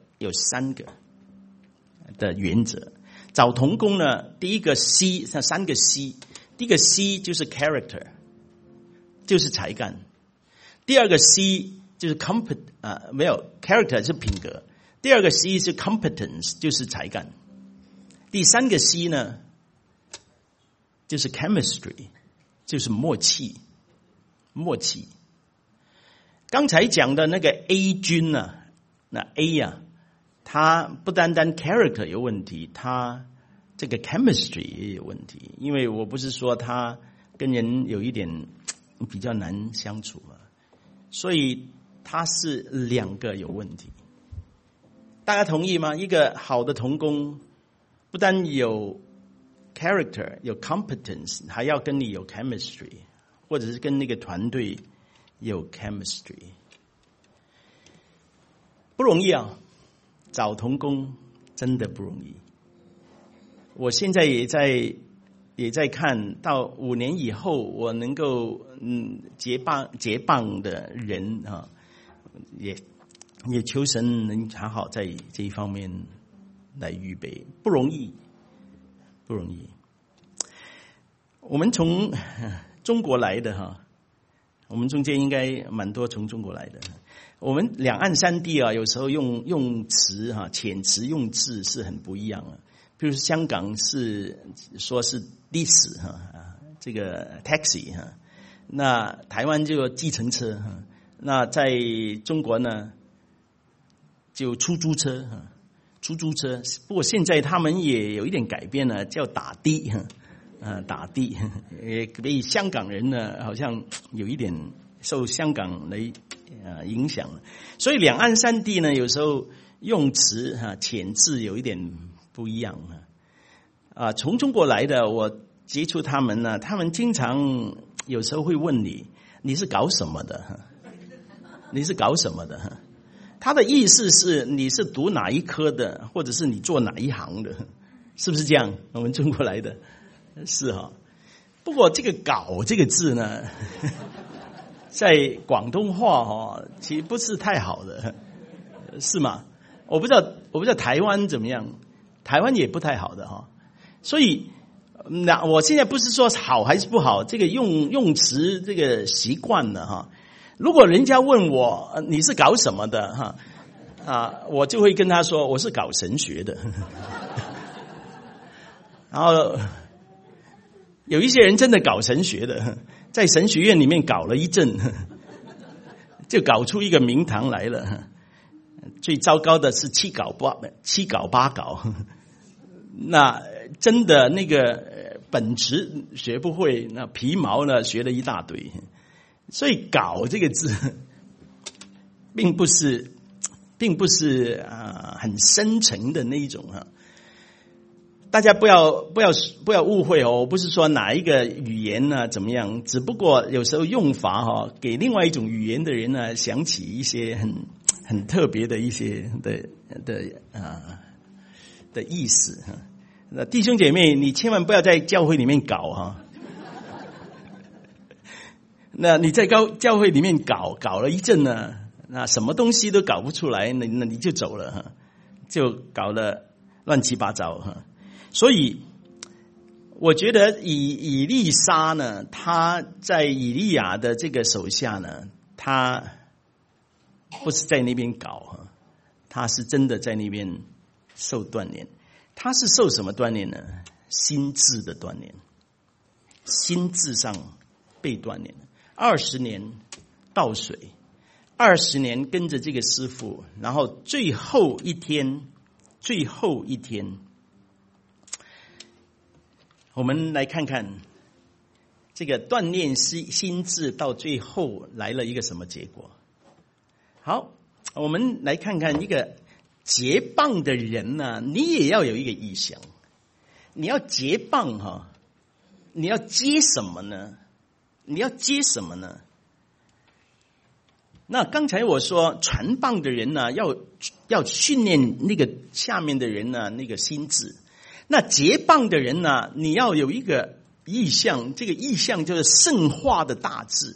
的原则。找同工呢，第一个 C， 三个 C。第一个 C 就是 character， 就是才干。第二个 C 就是 character 是品格。第二个 C 是 competence， 就是才干。第三个 C 呢，就是 chemistry， 就是默契。刚才讲的那个 A 君呢，那 A 啊，他不单单 character 有问题，他这个 chemistry 也有问题。因为我不是说他跟人有一点比较难相处嘛，所以他是两个有问题。大家同意吗？一个好的同工不但有 character 有 competence， 还要跟你有 chemistry， 或者是跟那个团队有 chemistry。 不容易啊，找同工真的不容易。我现在也在看到5年以后，我能够结棒的人啊，也求神能好好在这一方面来预备，不容易。我们从中国来的哈，我们中间应该蛮多从中国来的。我们两岸三地啊，有时候用词哈，遣词用字是很不一样的。比如香港是说是的士哈，这个 taxi 哈，那台湾就计程车哈，那在中国呢就出租车。不过现在他们也有一点改变了，叫打的打的，也被香港人呢好像有一点受香港来影响。所以两岸三地呢，有时候用词遣字有一点不一样从中国来的我接触他们呢，他们经常有时候会问你是搞什么的？他的意思是你是读哪一科的，或者是你做哪一行的，是不是这样？我们中国来的是哈。不过这个搞这个字呢，在广东话其实不是太好的，是吗？我不知道台湾怎么样，台湾也不太好的哈。所以那我现在不是说好还是不好，这个用词这个习惯了哈。如果人家问我你是搞什么的我就会跟他说我是搞神学的。然后有一些人真的搞神学的，在神学院里面搞了一阵，就搞出一个名堂来了。最糟糕的是七搞八搞，那真的那个本质学不会，那皮毛呢学了一大堆。所以搞这个字并不是很深沉的那一种大家不要误会我不是说哪一个语言呢怎么样，只不过有时候用法给另外一种语言的人呢想起一些很特别的一些的意思。那弟兄姐妹，你千万不要在教会里面搞哈。那你在教会里面搞了一阵呢，那什么东西都搞不出来，那你就走了哈，就搞得乱七八糟哈。所以我觉得以利沙呢，他在以利亚的这个手下呢，他不是在那边搞哈，他是真的在那边受锻炼。他是受什么锻炼呢？心智的锻炼，心智上被锻炼。20年倒水，20年跟着这个师傅，然后最后一天，我们来看看这个锻炼心智到最后来了一个什么结果。好，我们来看看一个结棒的人呢，你也要有一个意向。你要结棒哈，你要接什么呢？那刚才我说传棒的人呢，要训练那个下面的人呢，那个心智。那结棒的人呢，你要有一个意向，这个意向就是圣化的大志。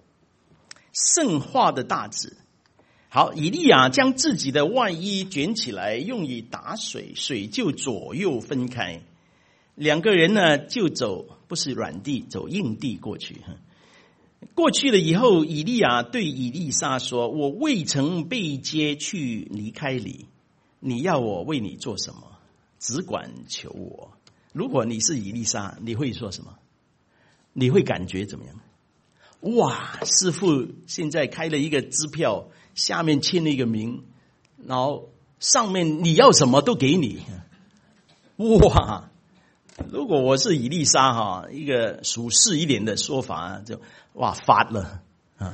好，以利亚将自己的外衣卷起来，用以打水，水就左右分开。两个人呢就走，不是软地，走硬地过去。过去了以后，以利亚对以利沙说：“我未曾被接去离开你，你要我为你做什么？只管求我。”如果你是以利沙，你会说什么？你会感觉怎么样？哇，师父现在开了一个支票，下面签了一个名，然后上面你要什么都给你。哇！如果我是以利沙哈，一个属世一点的说法，就哇发了啊，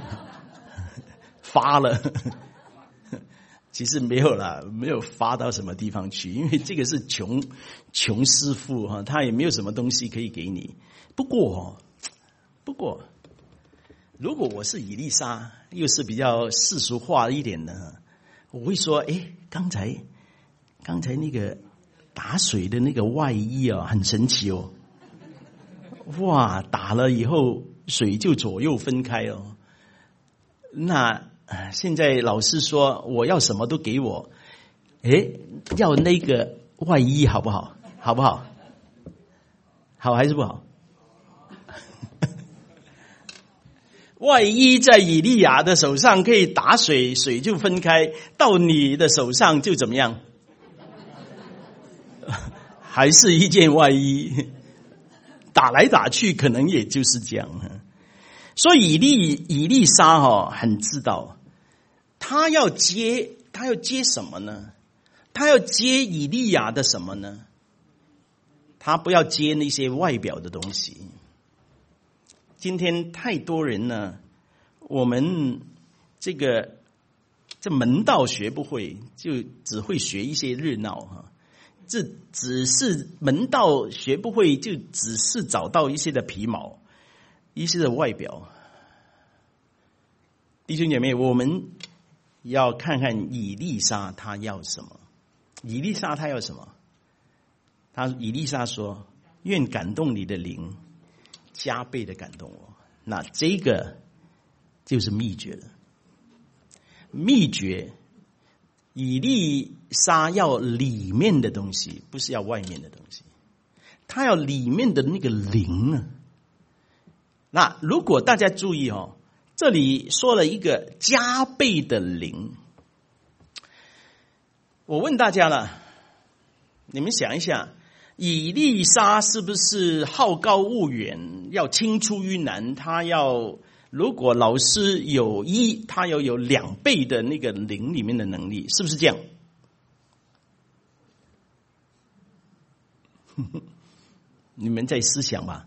发了。其实没有啦，没有发到什么地方去，因为这个是穷师傅哈，他也没有什么东西可以给你。不过，如果我是以利沙，又是比较世俗化一点的，我会说：刚才那个打水的那个外衣啊，很神奇哦。哇，打了以后水就左右分开哦。那现在老师说我要什么都给我，要那个外衣好不好？好不好？好还是不好？外衣在以利亚的手上可以打水，水就分开，到你的手上就怎么样？还是一件外衣，打来打去可能也就是这样。所以以利沙很知道，他要接什么呢？他要接以利亚的什么呢？他不要接那些外表的东西。今天太多人呢，我们这门道学不会，就只会学一些热闹哈。这只是门道学不会，就只是找到一些的皮毛，一些的外表。弟兄姐妹，我们要看看以利沙他要什么。以利沙他要什么？以利沙说：“愿感动你的灵加倍的感动我。”那这个就是秘诀了。秘诀，以利沙要里面的东西，不是要外面的东西。他要里面的那个灵啊。那如果大家注意这里说了一个加倍的灵。我问大家了，你们想一下，以利沙是不是好高骛远，要青出于蓝？他要，如果老师有1，他要有2倍的那个灵里面的能力，是不是这样？你们在思想吧？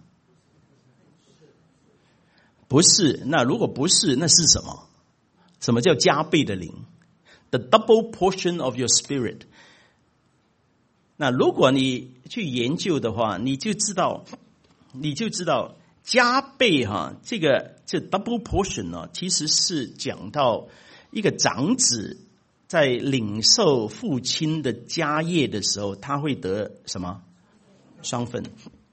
不是。那如果不是，那是什么？什么叫加倍的灵？ The double portion of your spirit。 那如果你去研究的话，你就知道加倍这 double portion 其实是讲到一个长子在领受父亲的家业的时候，他会得什么？双份。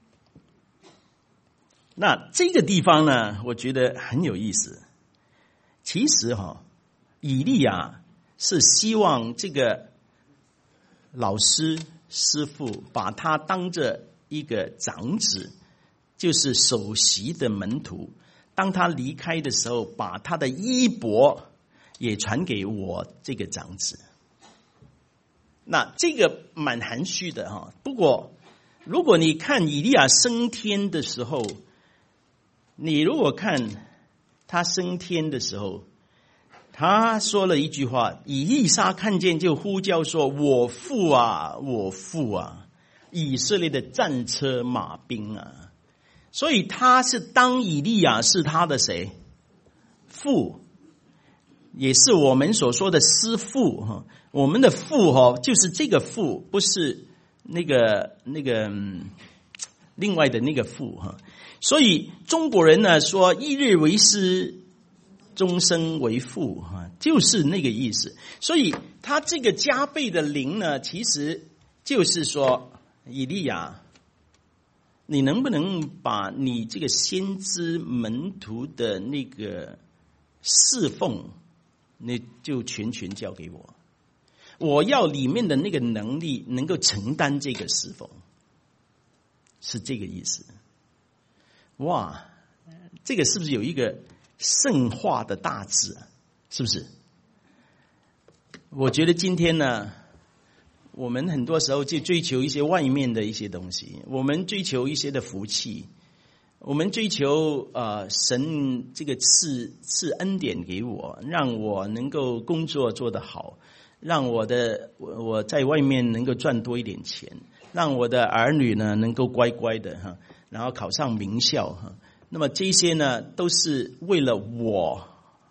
那这个地方呢，我觉得很有意思。其实以利亚是希望这个老师师傅把他当着一个长子，就是首席的门徒，当他离开的时候，把他的衣钵也传给我这个长子。那这个蛮含蓄的不过如果你看以利亚升天的时候，你如果看他升天的时候，他说了一句话，以利沙看见就呼叫说，我父啊，我父啊，以色列的战车马兵啊。所以他是当以利亚是他的谁？父，也是我们所说的师父。我们的父就是这个父，不是那个另外的那个父。所以中国人呢说一日为师，终生为父，就是那个意思。所以他这个加倍的灵呢，其实就是说，以利亚，你能不能把你这个先知门徒的那个侍奉，你就全交给我，我要里面的那个能力能够承担这个侍奉，是这个意思。哇，这个是不是有一个圣化的大志啊？是不是？我觉得今天呢，我们很多时候就追求一些外面的一些东西，我们追求一些的福气，我们追求神这个赐恩典给我，让我能够工作做得好，让我在外面能够赚多一点钱，让我的儿女呢能够乖乖的然后考上名校那么这些呢都是为了我。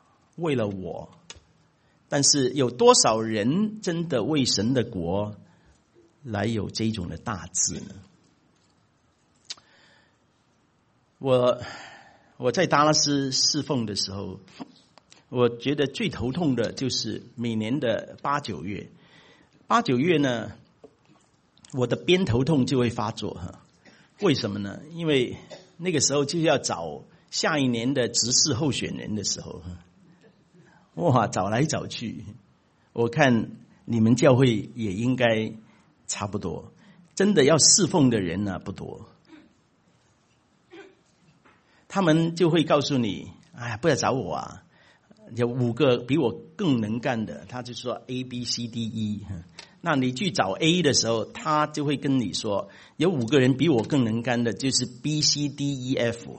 但是有多少人真的为神的国来有这种的大志呢？我在达拉斯侍奉的时候，我觉得最头痛的就是每年的8、9月。8、9月呢，我的边头痛就会发作为什么呢？因为那个时候就要找下一年的执事候选人的时候，哇，找来找去，我看你们教会也应该差不多，真的要侍奉的人呢不多。他们就会告诉你，哎呀，不要找我啊，有5个比我更能干的，他就说 A B C D E。那你去找 A 的时候，他就会跟你说，有5个人比我更能干的，就是 B C D E F。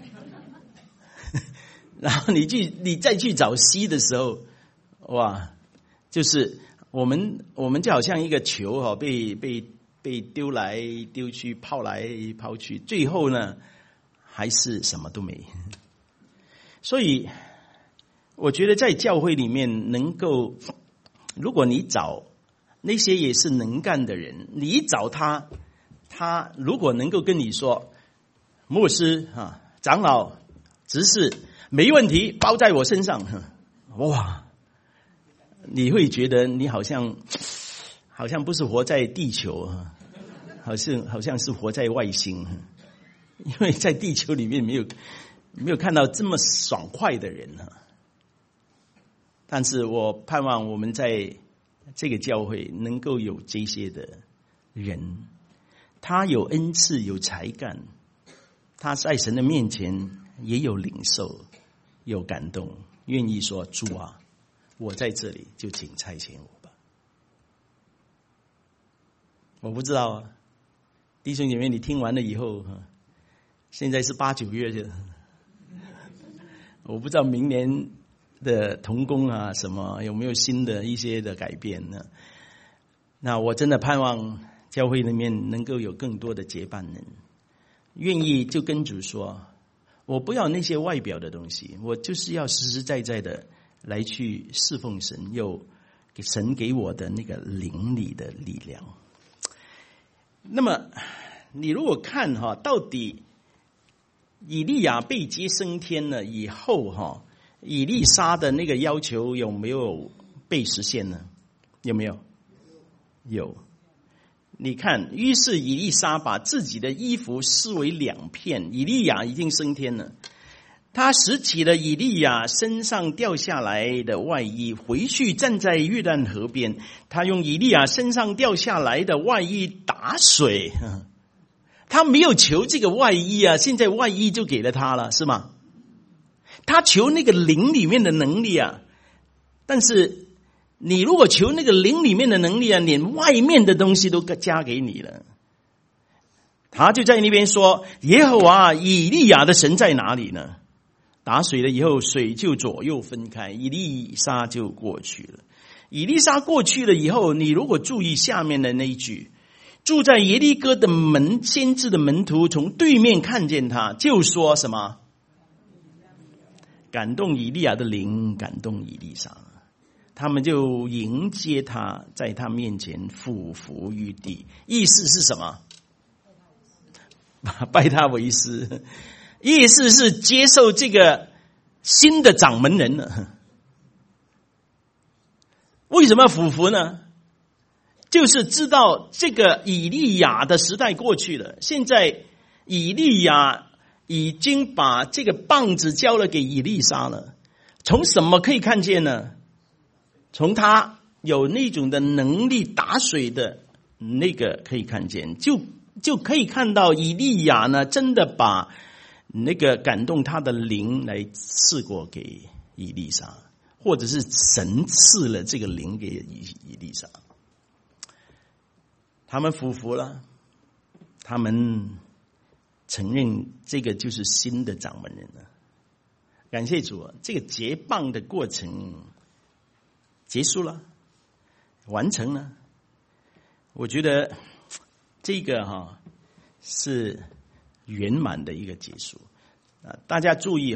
然后你再去找 C 的时候，哇，就是我们就好像一个球被丢来丢去，抛来抛去，最后呢还是什么都没。所以我觉得在教会里面能够，如果你找那些也是能干的人，你一找他如果能够跟你说，牧师长老执事没问题，包在我身上，哇，你会觉得你好像不是活在地球，好像是活在外星，因为在地球里面没有看到这么爽快的人。但是我盼望我们在这个教会能够有这些的人，他有恩赐，有才干，他在神的面前也有领受，有感动，愿意说，主啊，我在这里，就请差遣我吧。我不知道弟兄姐妹，你听完了以后，现在是8、9月的，我不知道明年的同工什么有没有新的一些的改变呢？那我真的盼望教会里面能够有更多的结伴人，愿意就跟主说，我不要那些外表的东西，我就是要实实在在的来去侍奉神，有神给我的那个灵里的力量。那么你如果看到底以利亚被接升天了以后以利沙的那个要求有没有被实现呢？ 有没有？有。你看，于是以利沙把自己的衣服撕为2片，以利亚已经升天了。他拾起了以利亚身上掉下来的外衣，回去站在约旦河边。他用以利亚身上掉下来的外衣打水。他没有求这个外衣啊，现在外衣就给了他了，是吗？他求那个灵里面的能力啊，但是你如果求那个灵里面的能力啊，连外面的东西都加给你了。他就在那边说：耶和华以利亚的神在哪里呢？打水了以后，水就左右分开，以利沙就过去了。以利沙过去了以后，你如果注意下面的那一句，住在耶利哥的先知的门徒从对面看见他，就说什么？感动以利亚的灵，感动以利沙，他们就迎接他，在他面前俯伏于地。意思是什么？拜他为师。意思是接受这个新的掌门人了。为什么要俯伏呢？就是知道这个以利亚的时代过去了，现在以利亚已经把这个棒子交了给以利沙了。从什么可以看见呢？从他有那种的能力打水的那个可以看见，就可以看到以利亚呢，真的把那个感动他的灵来赐过给以利沙，或者是神赐了这个灵给以利沙。他们俯伏了，他们承认这个就是新的掌门人了。感谢主，这个结棒的过程结束了，完成了。我觉得这个是圆满的一个结束。大家注意，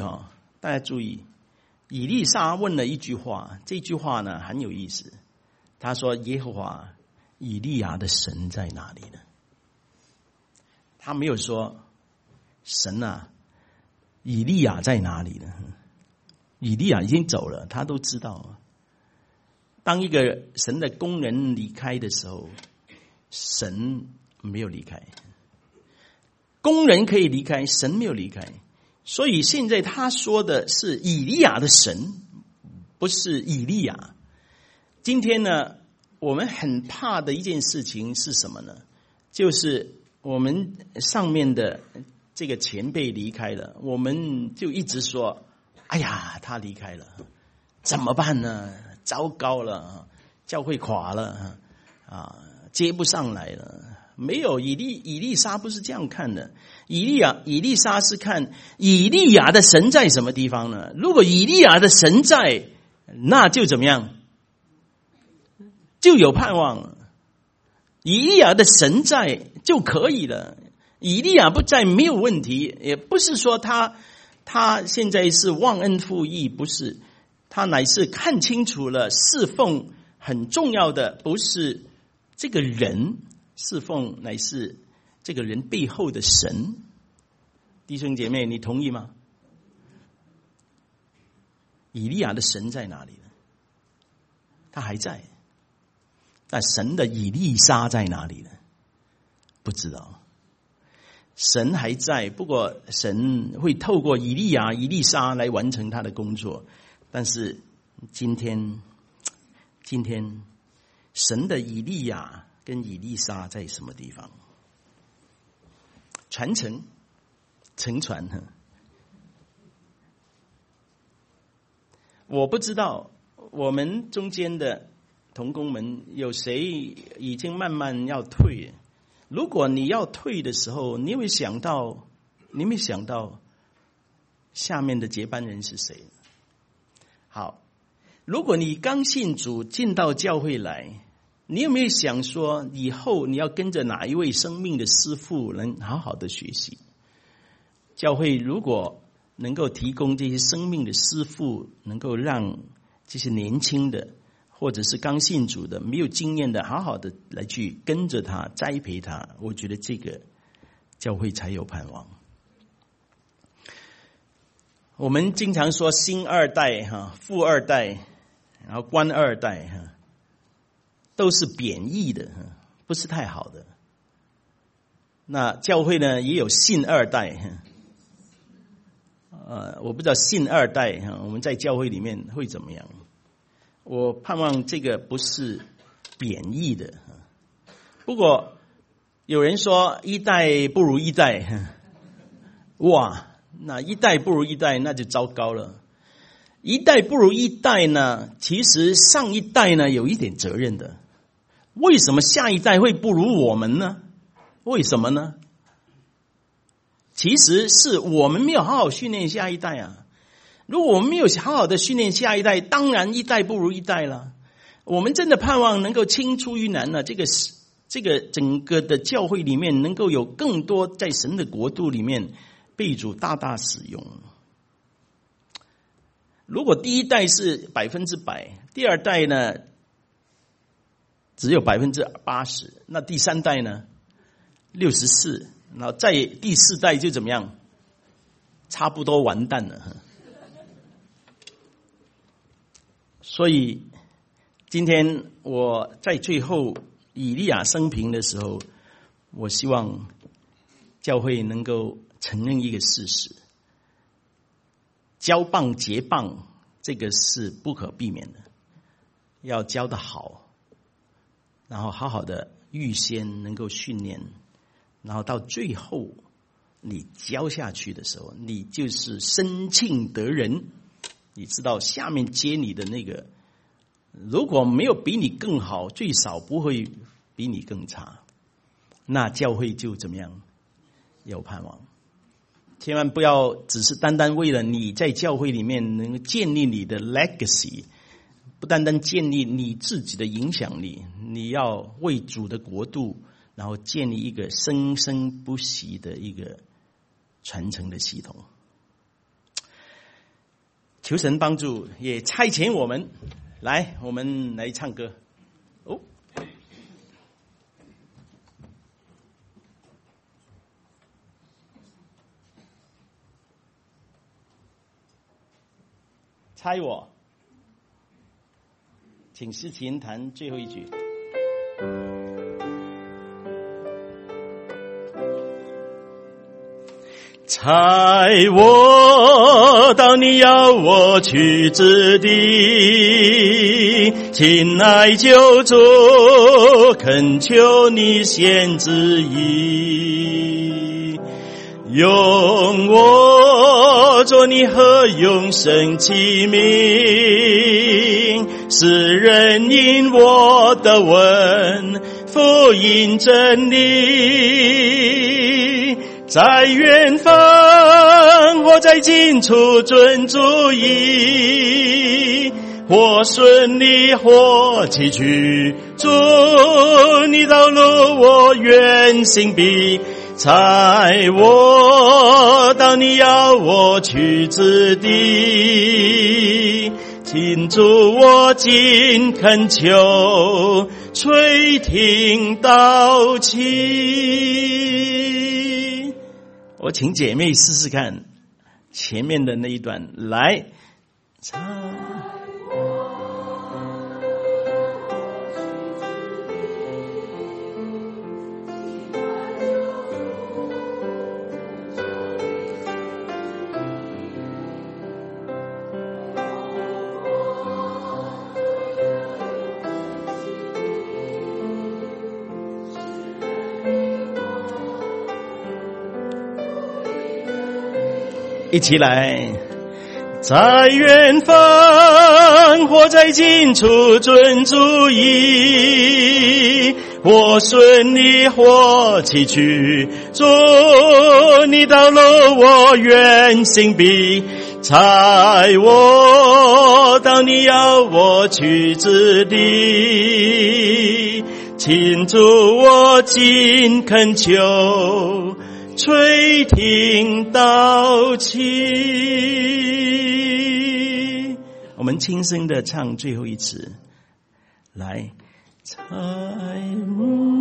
以利沙问了一句话，这句话呢很有意思。他说：耶和华以利亚的神在哪里呢？他没有说神啊，以利亚在哪里呢？以利亚已经走了，他都知道。当一个神的工人离开的时候，神没有离开。工人可以离开，神没有离开。所以现在他说的是以利亚的神，不是以利亚。今天呢，我们很怕的一件事情是什么呢？就是我们上面的这个前辈离开了，我们就一直说：哎呀，他离开了，怎么办呢？糟糕了，教会垮了啊，接不上来了。没有，以利沙不是这样看的。以利沙是看以利亚的神在什么地方呢？如果以利亚的神在，那就怎么样？就有盼望了。以利亚的神在就可以了。以利亚不在没有问题，也不是说他现在是忘恩负义，不是，他乃是看清楚了侍奉很重要的不是这个人，侍奉乃是这个人背后的神。弟兄姐妹，你同意吗？以利亚的神在哪里呢？他还在，但神的以利沙在哪里呢？不知道。神还在，不过神会透过以利亚、以利沙来完成他的工作。但是今天神的以利亚跟以利沙在什么地方？传承承传。我不知道我们中间的同工们有谁已经慢慢要退。如果你要退的时候，你有没有想到下面的接班人是谁？好，如果你刚信主进到教会来，你有没有想说以后你要跟着哪一位生命的师父能好好的学习？教会如果能够提供这些生命的师父，能够让这些年轻的或者是刚信主的没有经验的好好的来去跟着他栽培他，我觉得这个教会才有盼望。我们经常说新二代富二代，然后官二代都是贬义的，不是太好的。那教会呢也有信二代，我不知道信二代我们在教会里面会怎么样。我盼望这个不是贬义的。不过有人说一代不如一代，哇，那一代不如一代那就糟糕了。一代不如一代呢，其实上一代呢有一点责任的。为什么下一代会不如我们呢？为什么呢？其实是我们没有好好训练下一代啊。如果我们没有好好的训练下一代，当然一代不如一代了。我们真的盼望能够青出于蓝了，这个整个的教会里面能够有更多在神的国度里面被主大大使用。如果第一代是100%，第二代呢只有80%，那第三代呢64%，然后在第四代就怎么样？差不多完蛋了。所以今天我在最后以利亚生平的时候，我希望教会能够承认一个事实：交棒结棒这个是不可避免的，要教得好，然后好好的预先能够训练，然后到最后你教下去的时候，你就是生庆得人。你知道下面接你的那个，如果没有比你更好，最少不会比你更差，那教会就怎么样？有盼望。千万不要只是单单为了你在教会里面能够建立你的 legacy， 不单单建立你自己的影响力，你要为主的国度，然后建立一个生生不息的一个传承的系统。求神帮助，也差遣我们来，我们来唱歌。猜我，请诗琴弹最后一句。猜我到你要我去之地，亲爱救主，恳求你显旨意，用我做你何永生器皿，使人因我的闻福音真理，在远方或在近处遵主意，或顺利或崎岖，主你道路我愿行必，猜我到你要我去之地，请主我今恳求，垂听祷祈。我请姐妹试试看前面的那一段来唱。一起来，在远方或在近处遵主意，或顺利或崎岖，主你道路我愿行必，猜我到你要我去之地，请主我今恳求，垂听祷祈。我们轻声的唱最后一次，来，猜我。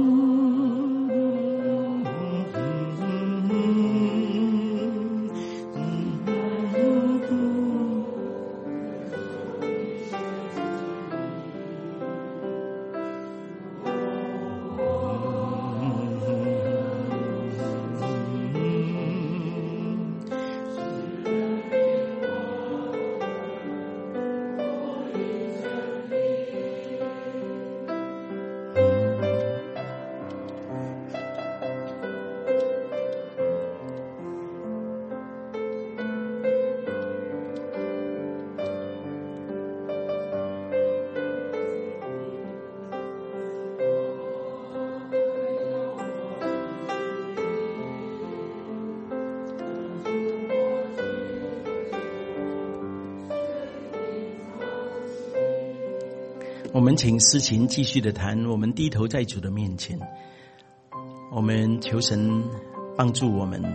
我们请诗琴继续的弹，我们低头在主的面前，我们求神帮助我们，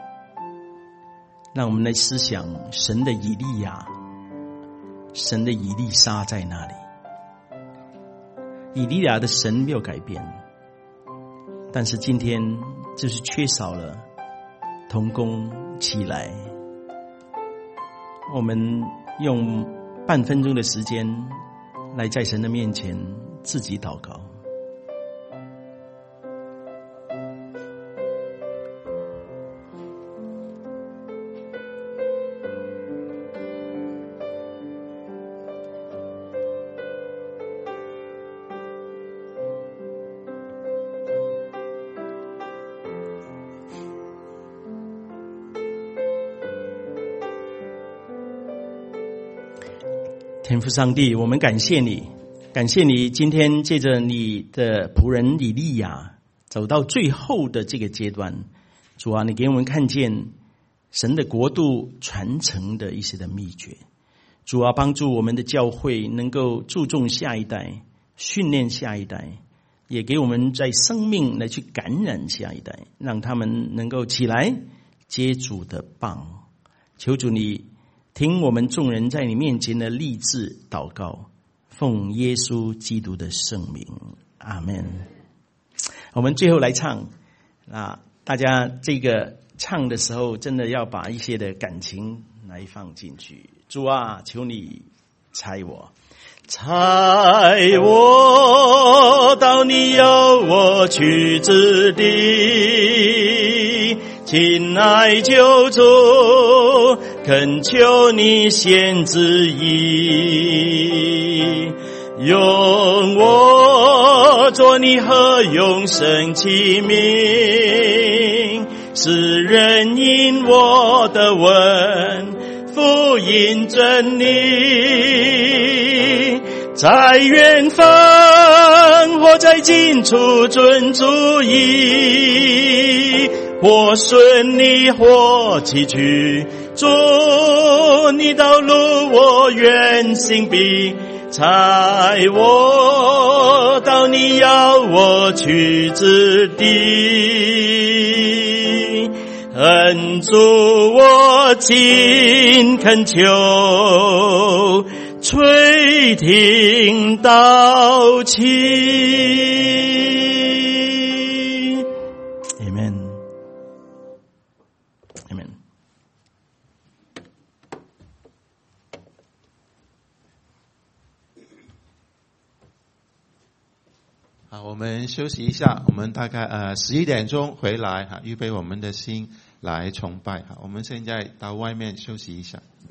让我们来思想神的以利亚，神的以利沙在哪里？以利亚的神没有改变，但是今天就是缺少了同工起来。我们用半分钟的时间来在神的面前自己祷告。天父上帝，我们感谢你，感谢你今天借着你的仆人以利亚走到最后的这个阶段。主啊，你给我们看见神的国度传承的一些的秘诀。主啊，帮助我们的教会能够注重下一代，训练下一代，也给我们在生命来去感染下一代，让他们能够起来接主的棒。求主你听我们众人在你面前的立志祷告，奉耶稣基督的圣名，阿们。我们最后来唱，大家这个唱的时候真的要把一些的感情来放进去。主啊，求你采我，采我到你要我去之地，亲爱救主，恳求你显旨意，用我做你何永生器皿，使人因我的闻福音真理，在远方或在近处遵主意，或顺利或崎岖，主你道路我愿行必，采我到你要我去之地，恩主我今恳求，垂听祷祈。Amen。 好，我们休息一下，我们大概11点钟回来预备我们的心来崇拜。好，我们现在到外面休息一下。